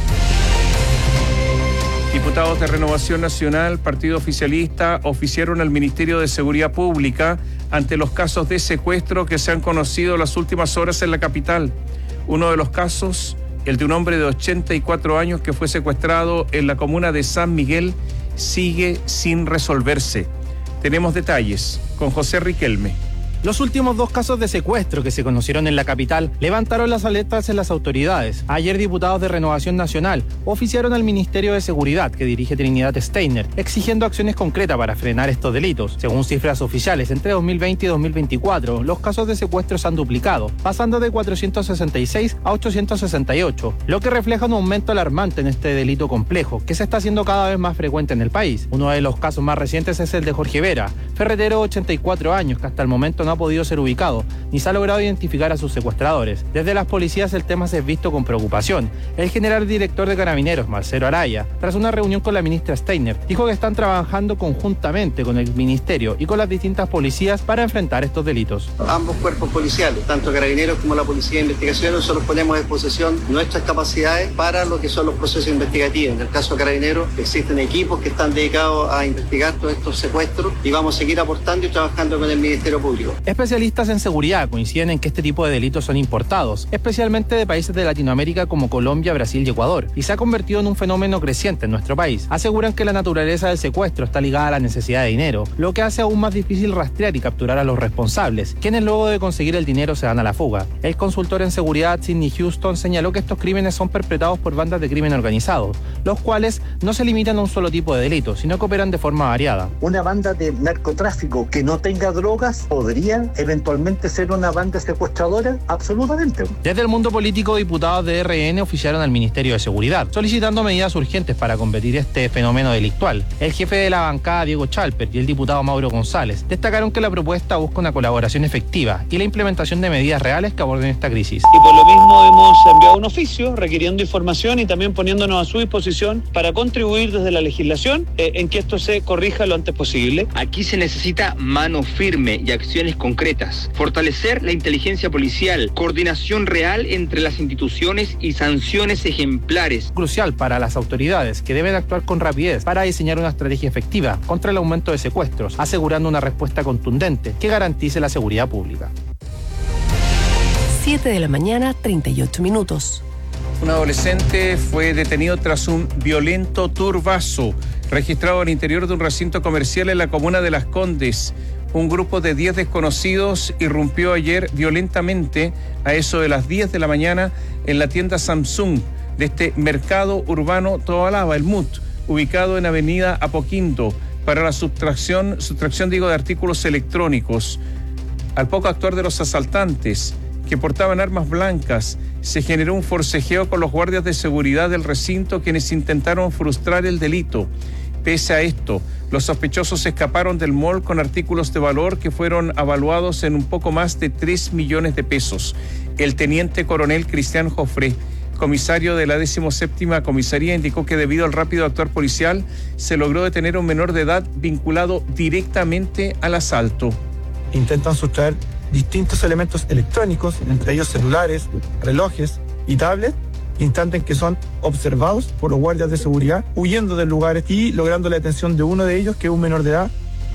Diputados de Renovación Nacional, partido oficialista, oficiaron al Ministerio de Seguridad Pública ante los casos de secuestro que se han conocido las últimas horas en la capital. Uno de los casos, el de un hombre de ochenta y cuatro años que fue secuestrado en la comuna de San Miguel, sigue sin resolverse. Tenemos detalles con José Riquelme. Los últimos dos casos de secuestro que se conocieron en la capital levantaron las alertas en las autoridades. Ayer diputados de Renovación Nacional oficiaron al Ministerio de Seguridad que dirige Trinidad Steiner, exigiendo acciones concretas para frenar estos delitos. Según cifras oficiales, entre dos mil veinte y dos mil veinticuatro, los casos de secuestro se han duplicado, pasando de cuatrocientos sesenta y seis a ochocientos sesenta y ocho, lo que refleja un aumento alarmante en este delito complejo, que se está haciendo cada vez más frecuente en el país. Uno de los casos más recientes es el de Jorge Vera, ferretero de ochenta y cuatro años, que hasta el momento no no ha podido ser ubicado, ni se ha logrado identificar a sus secuestradores. Desde las policías el tema se ha visto con preocupación. El general director de Carabineros, Marcelo Araya, tras una reunión con la ministra Steiner, dijo que están trabajando conjuntamente con el ministerio y con las distintas policías para enfrentar estos delitos. Ambos cuerpos policiales, tanto Carabineros como la Policía de Investigación, nosotros ponemos a disposición nuestras capacidades para lo que son los procesos investigativos. En el caso de Carabineros existen equipos que están dedicados a investigar todos estos secuestros y vamos a seguir aportando y trabajando con el Ministerio Público. Especialistas en seguridad coinciden en que este tipo de delitos son importados, especialmente de países de Latinoamérica como Colombia, Brasil y Ecuador, y se ha convertido en un fenómeno creciente en nuestro país. Aseguran que la naturaleza del secuestro está ligada a la necesidad de dinero, lo que hace aún más difícil rastrear y capturar a los responsables, quienes luego de conseguir el dinero se dan a la fuga. El consultor en seguridad Sidney Houston señaló que estos crímenes son perpetrados por bandas de crimen organizado, los cuales no se limitan a un solo tipo de delito, sino que operan de forma variada. Una banda de narcotráfico que no tenga drogas podría eventualmente ser una banda secuestradora, absolutamente. Desde el mundo político, diputados de R N oficiaron al Ministerio de Seguridad, solicitando medidas urgentes para combatir este fenómeno delictual. El jefe de la bancada, Diego Chalper, y el diputado Mauro González destacaron que la propuesta busca una colaboración efectiva y la implementación de medidas reales que aborden esta crisis. Y por lo mismo hemos enviado un oficio requiriendo información y también poniéndonos a su disposición para contribuir desde la legislación eh, en que esto se corrija lo antes posible. Aquí se necesita mano firme y acciones concretas, fortalecer la inteligencia policial, coordinación real entre las instituciones y sanciones ejemplares. Crucial para las autoridades, que deben actuar con rapidez para diseñar una estrategia efectiva contra el aumento de secuestros, asegurando una respuesta contundente que garantice la seguridad pública. siete de la mañana, treinta y ocho minutos. Un adolescente fue detenido tras un violento turbazo registrado al interior de un recinto comercial en la comuna de Las Condes. Un grupo de diez desconocidos irrumpió ayer violentamente a eso de las diez de la mañana en la tienda Samsung de este mercado urbano Tobalaba, el M U T, ubicado en avenida Apoquindo, para la sustracción, sustracción digo, de artículos electrónicos. Al poco actuar de los asaltantes, que portaban armas blancas se generó un forcejeo con los guardias de seguridad del recinto, quienes intentaron frustrar el delito. Pese a esto, los sospechosos escaparon del mall con artículos de valor que fueron avaluados en un poco más de tres millones de pesos. El teniente coronel Cristian Jofré, comisario de la decimoséptima comisaría, indicó que debido al rápido actuar policial se logró detener a un menor de edad vinculado directamente al asalto. Intentan sustraer distintos elementos electrónicos, entre ellos celulares, relojes y tablets, instante en que son observados por los guardias de seguridad, huyendo del lugar y logrando la detención de uno de ellos, que es un menor de edad.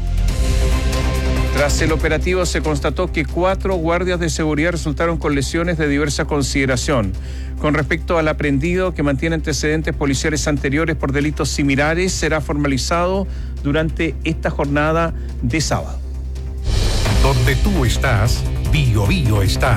Tras el operativo se constató que cuatro guardias de seguridad resultaron con lesiones de diversa consideración. Con respecto al aprehendido, que mantiene antecedentes policiales anteriores por delitos similares, será formalizado durante esta jornada de sábado. Donde tú estás, Bio Bio está.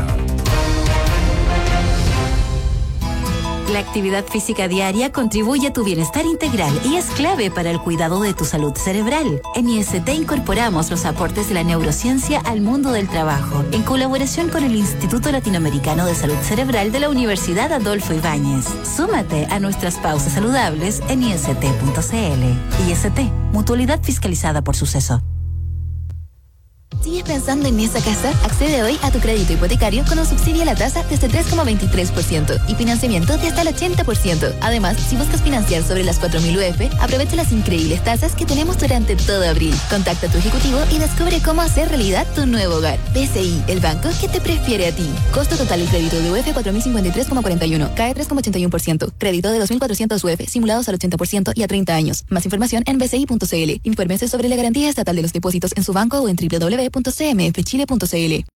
La actividad física diaria contribuye a tu bienestar integral y es clave para el cuidado de tu salud cerebral. En I S T incorporamos los aportes de la neurociencia al mundo del trabajo, en colaboración con el Instituto Latinoamericano de Salud Cerebral de la Universidad Adolfo Ibáñez. Súmate a nuestras pausas saludables en I S T punto C L. I S T, mutualidad fiscalizada por Suceso. ¿Sigues pensando en esa casa? Accede hoy a tu crédito hipotecario con un subsidio a la tasa desde tres coma veintitrés por ciento y financiamiento de hasta el ochenta por ciento. Además, si buscas financiar sobre las cuatro mil U F, aprovecha las increíbles tasas que tenemos durante todo abril. Contacta a tu ejecutivo y descubre cómo hacer realidad tu nuevo hogar. B C I, el banco que te prefiere a ti. Costo total del crédito de U F cuatro mil cincuenta y tres coma cuarenta y uno, cae tres coma ochenta y uno por ciento. Crédito de dos mil cuatrocientos U F, simulados al ochenta por ciento y a treinta años. Más información en b c i punto c l. Infórmese sobre la garantía estatal de los depósitos en su banco o en w w w punto c m f chile punto c l.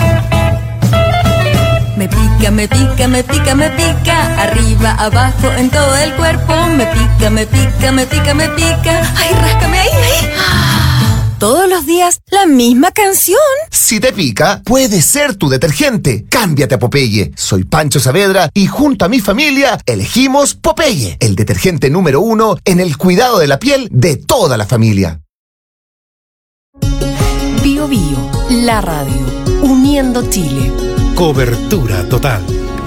Me pica, me pica, me pica, me pica, arriba, abajo, en todo el cuerpo. Me pica, me pica, me pica, me pica. Ay, ráscame ahí, ahí. Todos los días, la misma canción. Si te pica, puede ser tu detergente. Cámbiate a Popeye. Soy Pancho Saavedra y junto a mi familia elegimos Popeye, el detergente número uno en el cuidado de la piel de toda la familia. Bio Bio, la radio, uniendo Chile. Cobertura total.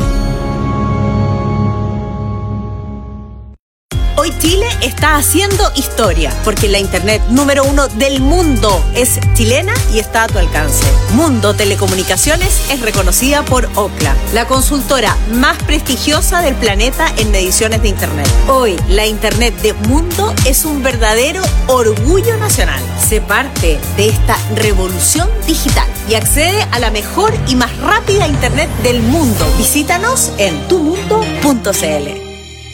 Hoy Chile está haciendo historia, porque la internet número uno del mundo es chilena y está a tu alcance. Mundo Telecomunicaciones es reconocida por Ookla, la consultora más prestigiosa del planeta en mediciones de internet. Hoy, la internet de Mundo es un verdadero orgullo nacional. Sé parte de esta revolución digital y accede a la mejor y más rápida internet del mundo. Visítanos en tu mundo punto c l.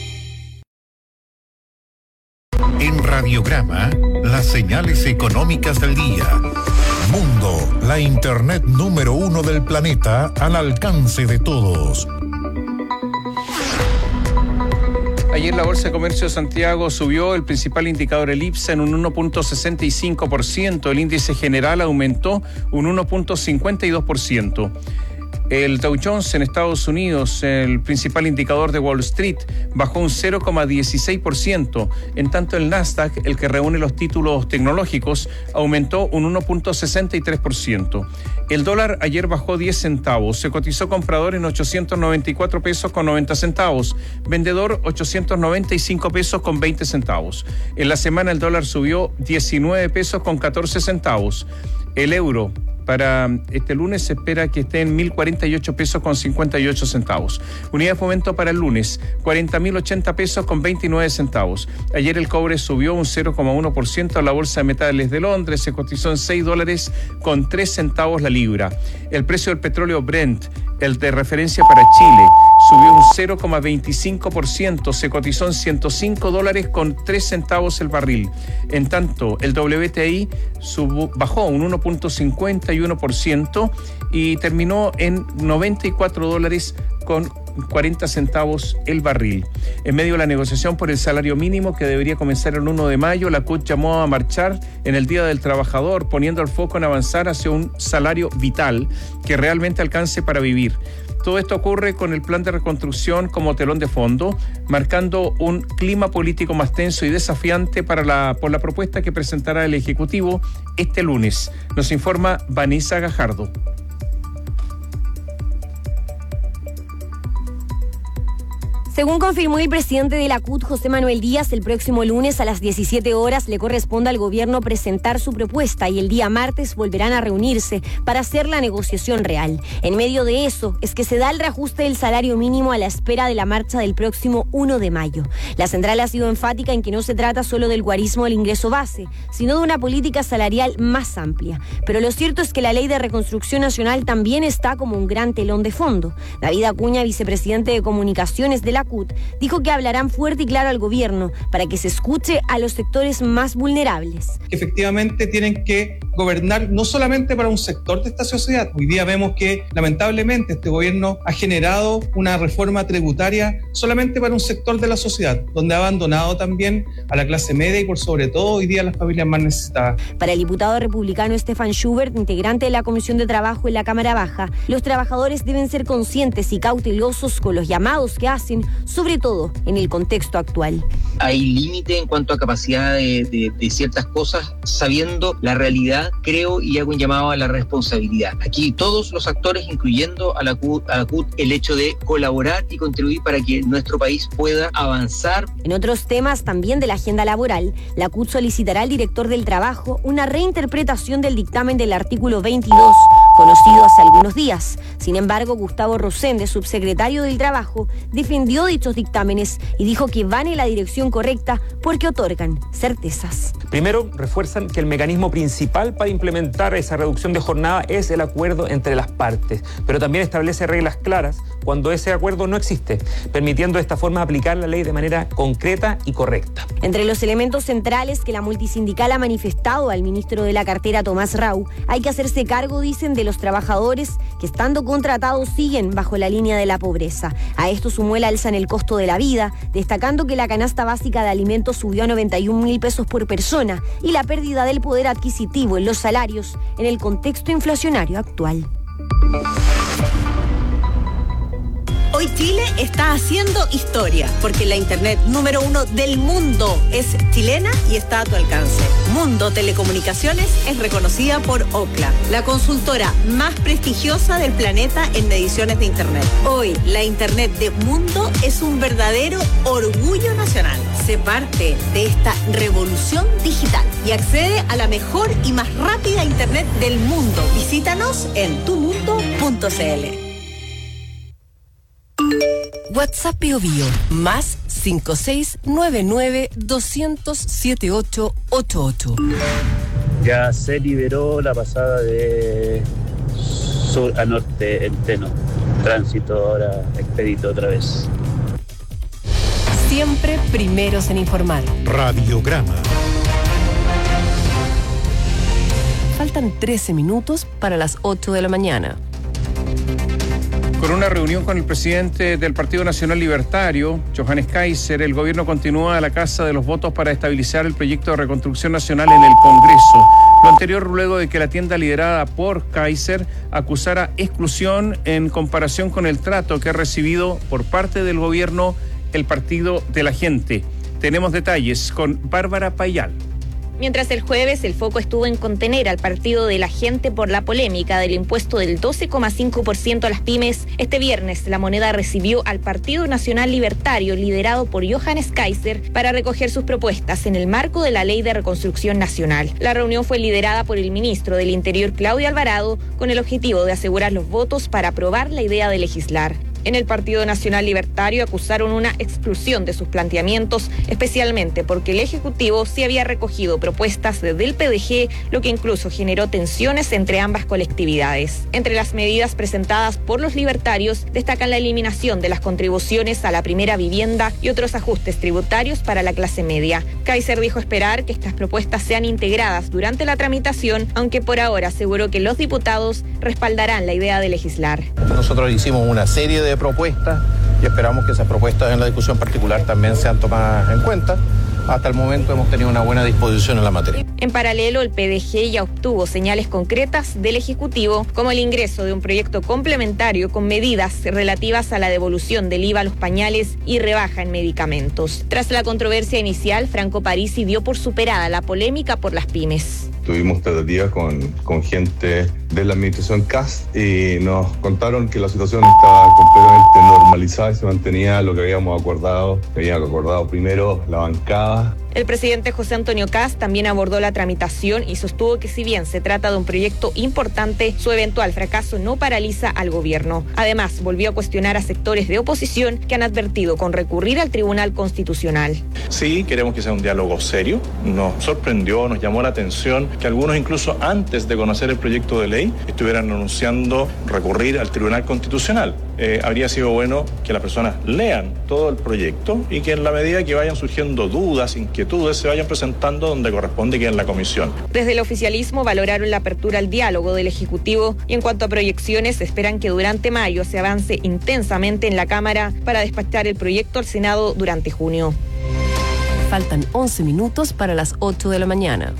En Radiograma, las señales económicas del día. Mundo, la internet número uno del planeta al alcance de todos. Ayer la Bolsa de Comercio de Santiago subió, el principal indicador, el IPSA, en un uno punto sesenta y cinco por ciento. El índice general aumentó un uno punto cincuenta y dos por ciento. El Dow Jones en Estados Unidos, el principal indicador de Wall Street, bajó un cero coma dieciséis por ciento. En tanto, el Nasdaq, el que reúne los títulos tecnológicos, aumentó un uno punto sesenta y tres por ciento. El dólar ayer bajó diez centavos. Se cotizó comprador en ochocientos noventa y cuatro pesos con noventa centavos. Vendedor, ochocientos noventa y cinco pesos con veinte centavos. En la semana el dólar subió diecinueve pesos con catorce centavos. El euro para este lunes se espera que esté en mil cuarenta y ocho pesos con cincuenta y ocho centavos. Unidad de fomento para el lunes, cuarenta mil ochenta pesos con veintinueve centavos. Ayer el cobre subió un cero coma uno por ciento a la Bolsa de Metales de Londres, se cotizó en seis dólares con tres centavos la libra. El precio del petróleo Brent, el de referencia para Chile, subió un cero coma veinticinco por ciento, se cotizó en ciento cinco dólares con tres centavos el barril. En tanto, el W T I subo, bajó un uno punto cincuenta y uno por ciento y terminó en noventa y cuatro dólares con cuarenta centavos el barril. En medio de la negociación por el salario mínimo que debería comenzar el uno de mayo, la C U T llamó a marchar en el Día del Trabajador, poniendo el foco en avanzar hacia un salario vital que realmente alcance para vivir. Todo esto ocurre con el plan de reconstrucción como telón de fondo, marcando un clima político más tenso y desafiante para la, por la propuesta que presentará el Ejecutivo este lunes. Nos informa Vanessa Gajardo. Según confirmó el presidente de la C U T, José Manuel Díaz, el próximo lunes a las diecisiete horas le corresponde al gobierno presentar su propuesta y el día martes volverán a reunirse para hacer la negociación real. En medio de eso es que se da el reajuste del salario mínimo a la espera de la marcha del próximo primero de mayo. La central ha sido enfática en que no se trata solo del guarismo del ingreso base, sino de una política salarial más amplia. Pero lo cierto es que la Ley de Reconstrucción Nacional también está como un gran telón de fondo. David Acuña, vicepresidente de Comunicaciones de la C U T, dijo que hablarán fuerte y claro al gobierno para que se escuche a los sectores más vulnerables. Efectivamente tienen que gobernar no solamente para un sector de esta sociedad. Hoy día vemos que lamentablemente este gobierno ha generado una reforma tributaria solamente para un sector de la sociedad, donde ha abandonado también a la clase media y por sobre todo hoy día a las familias más necesitadas. Para el diputado republicano Stefan Schubert, integrante de la Comisión de Trabajo en la Cámara Baja, los trabajadores deben ser conscientes y cautelosos con los llamados que hacen, sobre todo en el contexto actual. Hay límite en cuanto a capacidad de, de, de ciertas cosas, sabiendo la realidad, creo, y hago un llamado a la responsabilidad. Aquí todos los actores, incluyendo a la C U T, a la C U T, el hecho de colaborar y contribuir para que nuestro país pueda avanzar. En otros temas también de la agenda laboral, la C U T solicitará al director del trabajo una reinterpretación del dictamen del artículo veintidós, conocido hace algunos días. Sin embargo, Gustavo Rosende, subsecretario del Trabajo, defendió dichos dictámenes y dijo que van en la dirección correcta porque otorgan certezas. Primero, refuerzan que el mecanismo principal para implementar esa reducción de jornada es el acuerdo entre las partes, pero también establece reglas claras cuando ese acuerdo no existe, permitiendo de esta forma aplicar la ley de manera concreta y correcta. Entre los elementos centrales que la multisindical ha manifestado al ministro de la cartera, Tomás Rau, hay que hacerse cargo, dicen, de los trabajadores que estando contratados siguen bajo la línea de la pobreza. A esto sumó el alza en el costo de la vida, destacando que la canasta básica de alimentos subió a noventa y un mil pesos por persona y la pérdida del poder adquisitivo en los salarios en el contexto inflacionario actual. Hoy Chile está haciendo historia, porque la internet número uno del mundo es chilena y está a tu alcance. Mundo Telecomunicaciones es reconocida por Ookla, la consultora más prestigiosa del planeta en mediciones de internet. Hoy, la internet de Mundo es un verdadero orgullo nacional. Sé parte de esta revolución digital y accede a la mejor y más rápida internet del mundo. Visítanos en tu mundo punto c l. WhatsApp Bio Bio, más cinco seis nueve nueve dos cero cero siete ocho ocho ocho. Ya se liberó la pasada de sur a norte en Teno. Tránsito ahora expedito otra vez. Siempre primeros en informar. Radiograma. Faltan trece minutos para las ocho de la mañana. Con una reunión con el presidente del Partido Nacional Libertario, Johannes Kaiser, el gobierno continúa a la caza de los votos para estabilizar el proyecto de reconstrucción nacional en el Congreso. Lo anterior luego de que la tienda liderada por Kaiser acusara exclusión en comparación con el trato que ha recibido por parte del gobierno el Partido de la Gente. Tenemos detalles con Bárbara Payal. Mientras el jueves el foco estuvo en contener al Partido de la Gente por la polémica del impuesto del doce coma cinco por ciento a las pymes, este viernes la moneda recibió al Partido Nacional Libertario liderado por Johannes Kaiser para recoger sus propuestas en el marco de la Ley de Reconstrucción Nacional. La reunión fue liderada por el ministro del Interior, Claudio Alvarado, con el objetivo de asegurar los votos para aprobar la idea de legislar. En el Partido Nacional Libertario acusaron una exclusión de sus planteamientos, especialmente porque el Ejecutivo sí había recogido propuestas desde el P D G, lo que incluso generó tensiones entre ambas colectividades. Entre las medidas presentadas por los libertarios destacan la eliminación de las contribuciones a la primera vivienda y otros ajustes tributarios para la clase media. Kaiser dijo esperar que estas propuestas sean integradas durante la tramitación, aunque por ahora aseguró que los diputados respaldarán la idea de legislar. Nosotros hicimos una serie de propuestas y esperamos que esas propuestas en la discusión particular también sean tomadas en cuenta. Hasta el momento hemos tenido una buena disposición en la materia. En paralelo, el P D G ya obtuvo señales concretas del Ejecutivo, como el ingreso de un proyecto complementario con medidas relativas a la devolución del I V A a los pañales y rebaja en medicamentos. Tras la controversia inicial, Franco Parisi dio por superada la polémica por las pymes. Tuvimos este día con, con gente de la administración Kast y nos contaron que la situación estaba completamente normalizada y se mantenía lo que habíamos acordado, que había acordado primero la bancada. El presidente José Antonio Kast también abordó la tramitación y sostuvo que si bien se trata de un proyecto importante, su eventual fracaso no paraliza al gobierno. Además, volvió a cuestionar a sectores de oposición que han advertido con recurrir al Tribunal Constitucional. Sí, queremos que sea un diálogo serio. Nos sorprendió, nos llamó la atención que algunos incluso antes de conocer el proyecto de ley estuvieran anunciando recurrir al Tribunal Constitucional. Eh, habría sido bueno que las personas lean todo el proyecto y que en la medida que vayan surgiendo dudas, inquietudes, se vayan presentando donde corresponde, que es en la comisión. Desde el oficialismo valoraron la apertura al diálogo del Ejecutivo y en cuanto a proyecciones esperan que durante mayo se avance intensamente en la Cámara para despachar el proyecto al Senado durante junio. Faltan once minutos para las ocho de la mañana.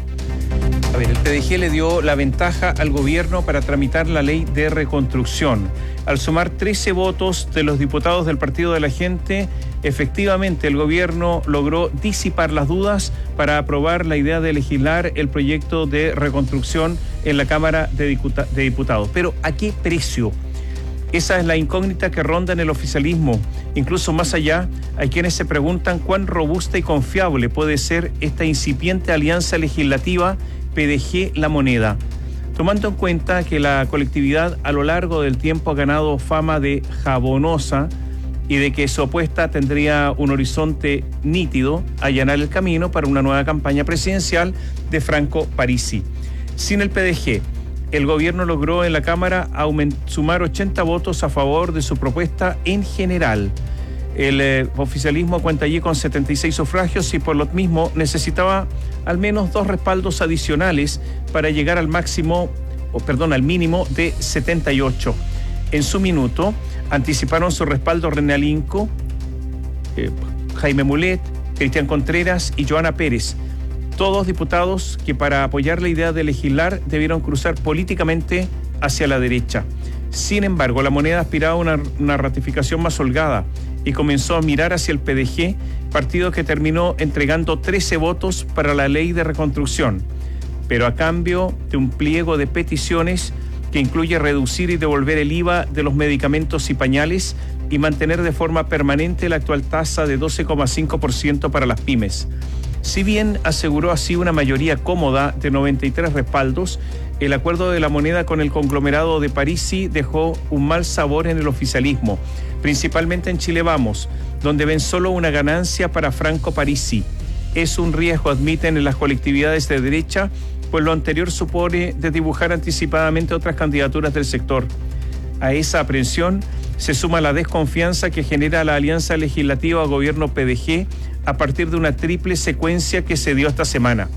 A ver, el P D G le dio la ventaja al gobierno para tramitar la ley de reconstrucción. Al sumar trece votos de los diputados del Partido de la Gente, efectivamente el gobierno logró disipar las dudas para aprobar la idea de legislar el proyecto de reconstrucción en la Cámara de Diputados. Pero ¿a qué precio? Esa es la incógnita que ronda en el oficialismo. Incluso más allá, hay quienes se preguntan cuán robusta y confiable puede ser esta incipiente alianza legislativa P D G-La Moneda. Tomando en cuenta que la colectividad a lo largo del tiempo ha ganado fama de jabonosa y de que su apuesta tendría un horizonte nítido, allanar el camino para una nueva campaña presidencial de Franco Parisi. Sin el P D G, el gobierno logró en la Cámara aument- sumar ochenta votos a favor de su propuesta en general. El eh, oficialismo cuenta allí con setenta y seis sufragios y por lo mismo necesitaba al menos dos respaldos adicionales para llegar al máximo, o perdón, al mínimo de setenta y ocho. En su minuto anticiparon su respaldo René Alinco, eh, Jaime Mulet, Cristian Contreras y Joana Pérez. Todos diputados que para apoyar la idea de legislar debieron cruzar políticamente hacia la derecha. Sin embargo, La Moneda aspiraba a una, una ratificación más holgada y comenzó a mirar hacia el P D G, partido que terminó entregando trece votos para la ley de reconstrucción, pero a cambio de un pliego de peticiones que incluye reducir y devolver el I V A de los medicamentos y pañales y mantener de forma permanente la actual tasa de doce coma cinco por ciento para las pymes. Si bien aseguró así una mayoría cómoda de noventa y tres respaldos, el acuerdo de La Moneda con el conglomerado de Parisi dejó un mal sabor en el oficialismo, principalmente en Chile Vamos, donde ven solo una ganancia para Franco Parisi. Es un riesgo, admiten en las colectividades de derecha, pues lo anterior supone desdibujar anticipadamente otras candidaturas del sector. A esa aprehensión se suma la desconfianza que genera la alianza legislativa gobierno P D G a partir de una triple secuencia que se dio esta semana.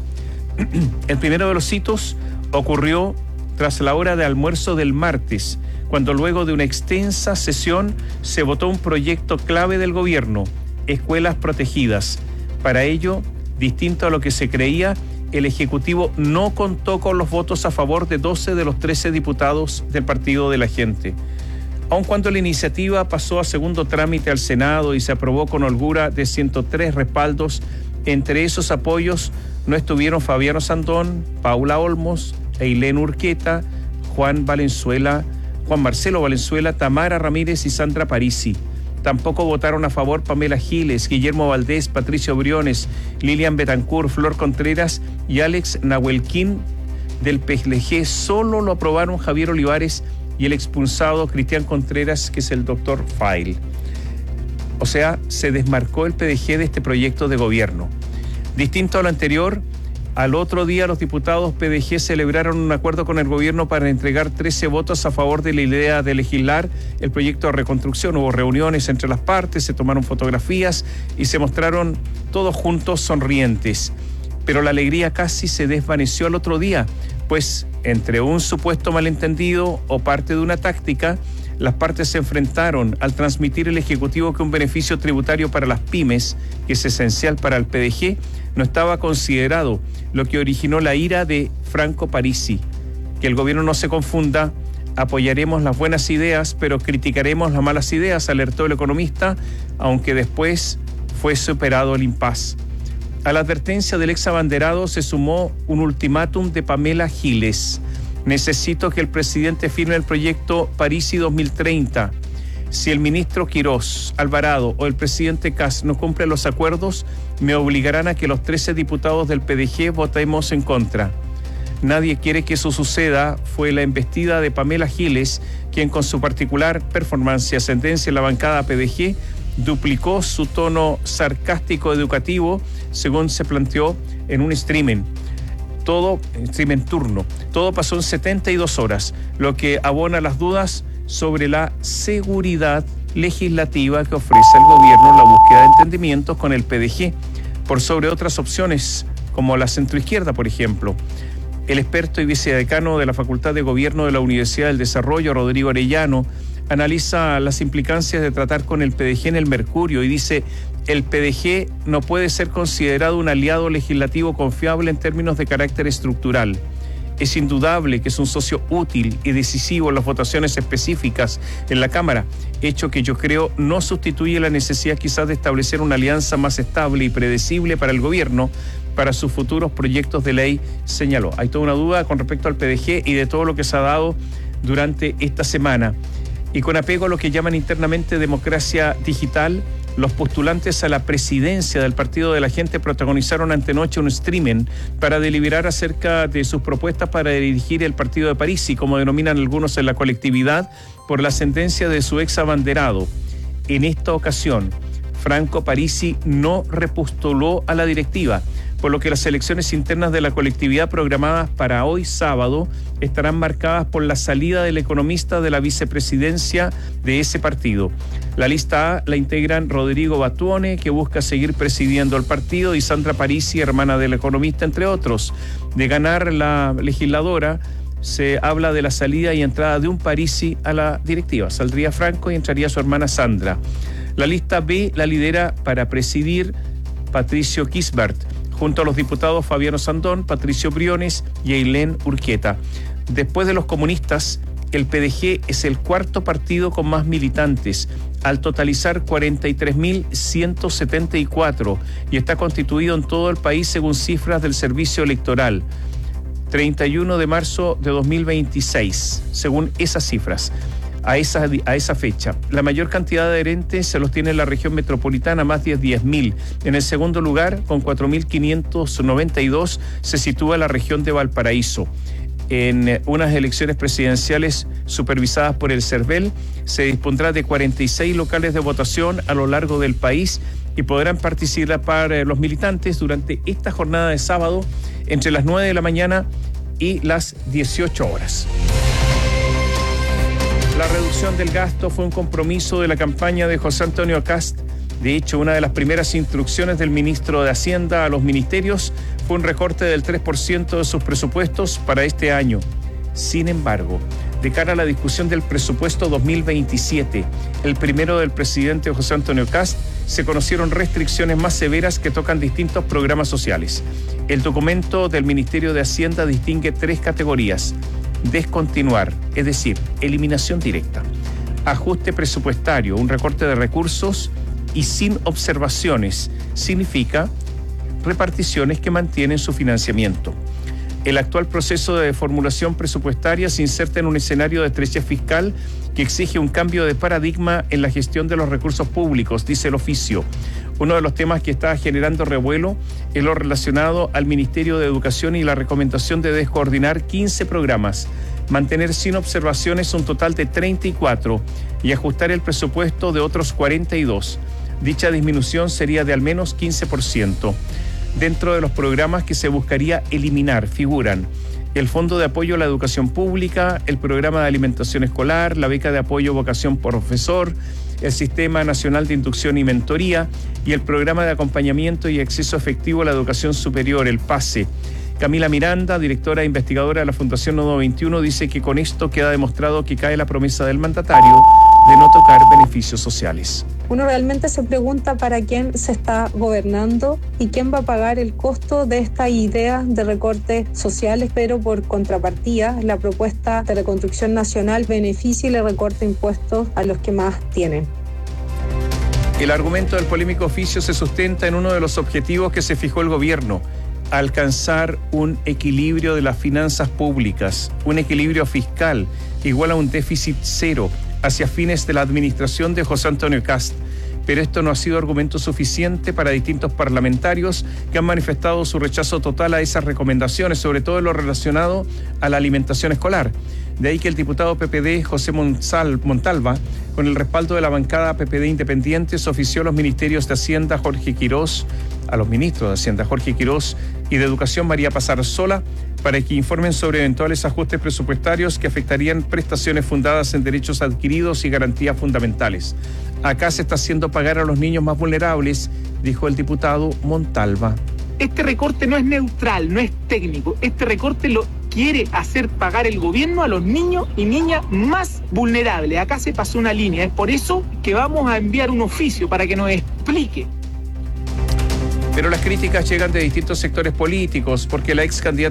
El primero de los hitos ocurrió tras la hora de almuerzo del martes, cuando luego de una extensa sesión se votó un proyecto clave del gobierno, escuelas protegidas. Para ello, distinto a lo que se creía, el Ejecutivo no contó con los votos a favor de doce de los trece diputados del Partido de la Gente. Aun cuando la iniciativa pasó a segundo trámite al Senado y se aprobó con holgura de ciento tres respaldos, entre esos apoyos no estuvieron Fabiano Sandón, Paula Olmos, Eileen Urqueta, Juan Valenzuela, Juan Marcelo Valenzuela, Tamara Ramírez y Sandra Parisi. Tampoco votaron a favor Pamela Giles, Guillermo Valdés, Patricio Briones, Lilian Betancourt, Flor Contreras y Alex Nahuelquín. Del P L G solo lo aprobaron Javier Olivares y el expulsado Cristian Contreras, que es el doctor File. O sea, se desmarcó el P D G de este proyecto de gobierno. Distinto a lo anterior, al otro día los diputados P D G celebraron un acuerdo con el gobierno para entregar trece votos a favor de la idea de legislar el proyecto de reconstrucción. Hubo reuniones entre las partes, se tomaron fotografías y se mostraron todos juntos sonrientes. Pero la alegría casi se desvaneció al otro día, pues entre un supuesto malentendido o parte de una táctica, las partes se enfrentaron al transmitir el Ejecutivo que un beneficio tributario para las pymes, que es esencial para el P D G, no estaba considerado, lo que originó la ira de Franco Parisi. Que el gobierno no se confunda, apoyaremos las buenas ideas, pero criticaremos las malas ideas, alertó el economista, aunque después fue superado el impas. A la advertencia del ex abanderado se sumó un ultimátum de Pamela Giles. Necesito que el presidente firme el proyecto Parisi dos mil treinta. Si el ministro Quirós, Alvarado o el presidente Kast no cumplen los acuerdos, me obligarán a que los trece diputados del P D G votemos en contra. Nadie quiere que eso suceda. Fue la embestida de Pamela Giles, quien con su particular performance y ascendencia en la bancada P D G duplicó su tono sarcástico educativo, según se planteó en un streaming. Todo, streaming turno. Todo pasó en setenta y dos horas, lo que abona las dudas sobre la seguridad legislativa que ofrece el gobierno en la búsqueda de entendimientos con el P D G, por sobre otras opciones, como la centroizquierda, por ejemplo. El experto y vicedecano de la Facultad de Gobierno de la Universidad del Desarrollo, Rodrigo Arellano, analiza las implicancias de tratar con el P D G en el Mercurio y dice: el P D G no puede ser considerado un aliado legislativo confiable en términos de carácter estructural. Es indudable que es un socio útil y decisivo en las votaciones específicas en la Cámara, hecho que yo creo no sustituye la necesidad quizás de establecer una alianza más estable y predecible para el gobierno para sus futuros proyectos de ley, señaló. Hay toda una duda con respecto al P D G y de todo lo que se ha dado durante esta semana. Y con apego a lo que llaman internamente democracia digital, los postulantes a la presidencia del Partido de la Gente protagonizaron antenoche un streaming para deliberar acerca de sus propuestas para dirigir el partido de Parisi, como denominan algunos en la colectividad, por la sentencia de su ex abanderado. En esta ocasión, Franco Parisi no repostuló a la directiva, por lo que las elecciones internas de la colectividad programadas para hoy sábado estarán marcadas por la salida del economista de la vicepresidencia de ese partido. La lista A la integran Rodrigo Batuone, que busca seguir presidiendo el partido, y Sandra Parisi, hermana del economista, entre otros. De ganar la legisladora, se habla de la salida y entrada de un Parisi a la directiva. Saldría Franco y entraría su hermana Sandra. La lista B la lidera para presidir Patricio Kisbert, junto a los diputados Fabiano Sandón, Patricio Briones y Ailén Urquieta. Después de los comunistas, el P D G es el cuarto partido con más militantes, al totalizar cuarenta y tres mil ciento setenta y cuatro, y está constituido en todo el país según cifras del Servicio Electoral. treinta y uno de marzo de dos mil veintiséis, según esas cifras. A esa, a esa fecha, la mayor cantidad de adherentes se los tiene en la región metropolitana, más de diez mil. En el segundo lugar, con cuatro mil quinientos noventa y dos, se sitúa la región de Valparaíso. En unas elecciones presidenciales supervisadas por el CERVEL, se dispondrá de cuarenta y seis locales de votación a lo largo del país y podrán participar los militantes durante esta jornada de sábado entre las nueve de la mañana y las dieciocho horas. La reducción del gasto fue un compromiso de la campaña de José Antonio Kast. De hecho, una de las primeras instrucciones del ministro de Hacienda a los ministerios fue un recorte del tres por ciento de sus presupuestos para este año. Sin embargo, de cara a la discusión del presupuesto dos mil veintisiete, el primero del presidente José Antonio Kast, se conocieron restricciones más severas que tocan distintos programas sociales. El documento del Ministerio de Hacienda distingue tres categorías: descontinuar, es decir, eliminación directa; ajuste presupuestario, un recorte de recursos; y sin observaciones, significa reparticiones que mantienen su financiamiento. El actual proceso de formulación presupuestaria se inserta en un escenario de estrechez fiscal que exige un cambio de paradigma en la gestión de los recursos públicos, dice el oficio. Uno de los temas que está generando revuelo es lo relacionado al Ministerio de Educación y la recomendación de descoordinar quince programas, mantener sin observaciones un total de treinta y cuatro y ajustar el presupuesto de otros cuarenta y dos. Dicha disminución sería de al menos quince por ciento. Dentro de los programas que se buscaría eliminar figuran el Fondo de Apoyo a la Educación Pública, el Programa de Alimentación Escolar, la Beca de Apoyo Vocación Profesor, el Sistema Nacional de Inducción y Mentoría y el Programa de Acompañamiento y Acceso Efectivo a la Educación Superior, el PASE. Camila Miranda, directora e investigadora de la Fundación Nodo veintiuno, dice que con esto queda demostrado que cae la promesa del mandatario de no tocar beneficios sociales. Uno realmente se pregunta para quién se está gobernando y quién va a pagar el costo de esta idea de recortes sociales, pero por contrapartida, la propuesta de reconstrucción nacional beneficia y le recorta impuestos a los que más tienen. El argumento del polémico oficio se sustenta en uno de los objetivos que se fijó el gobierno: alcanzar un equilibrio de las finanzas públicas, un equilibrio fiscal igual a un déficit cero hacia fines de la administración de José Antonio Kast. Pero esto no ha sido argumento suficiente para distintos parlamentarios que han manifestado su rechazo total a esas recomendaciones, sobre todo en lo relacionado a la alimentación escolar. De ahí que el diputado P P D, José Monzal, Montalva, con el respaldo de la bancada P P D Independientes, ofició a los ministerios de Hacienda, Jorge Quirós, a los ministros de Hacienda, Jorge Quirós, y de Educación, María Pazarsola, para que informen sobre eventuales ajustes presupuestarios que afectarían prestaciones fundadas en derechos adquiridos y garantías fundamentales. Acá se está haciendo pagar a los niños más vulnerables, dijo el diputado Montalva. Este recorte no es neutral, no es técnico. Este recorte lo quiere hacer pagar el gobierno a los niños y niñas más vulnerables. Acá se pasó una línea. Es por eso que vamos a enviar un oficio para que nos explique. Pero las críticas llegan de distintos sectores políticos, porque la ex candidata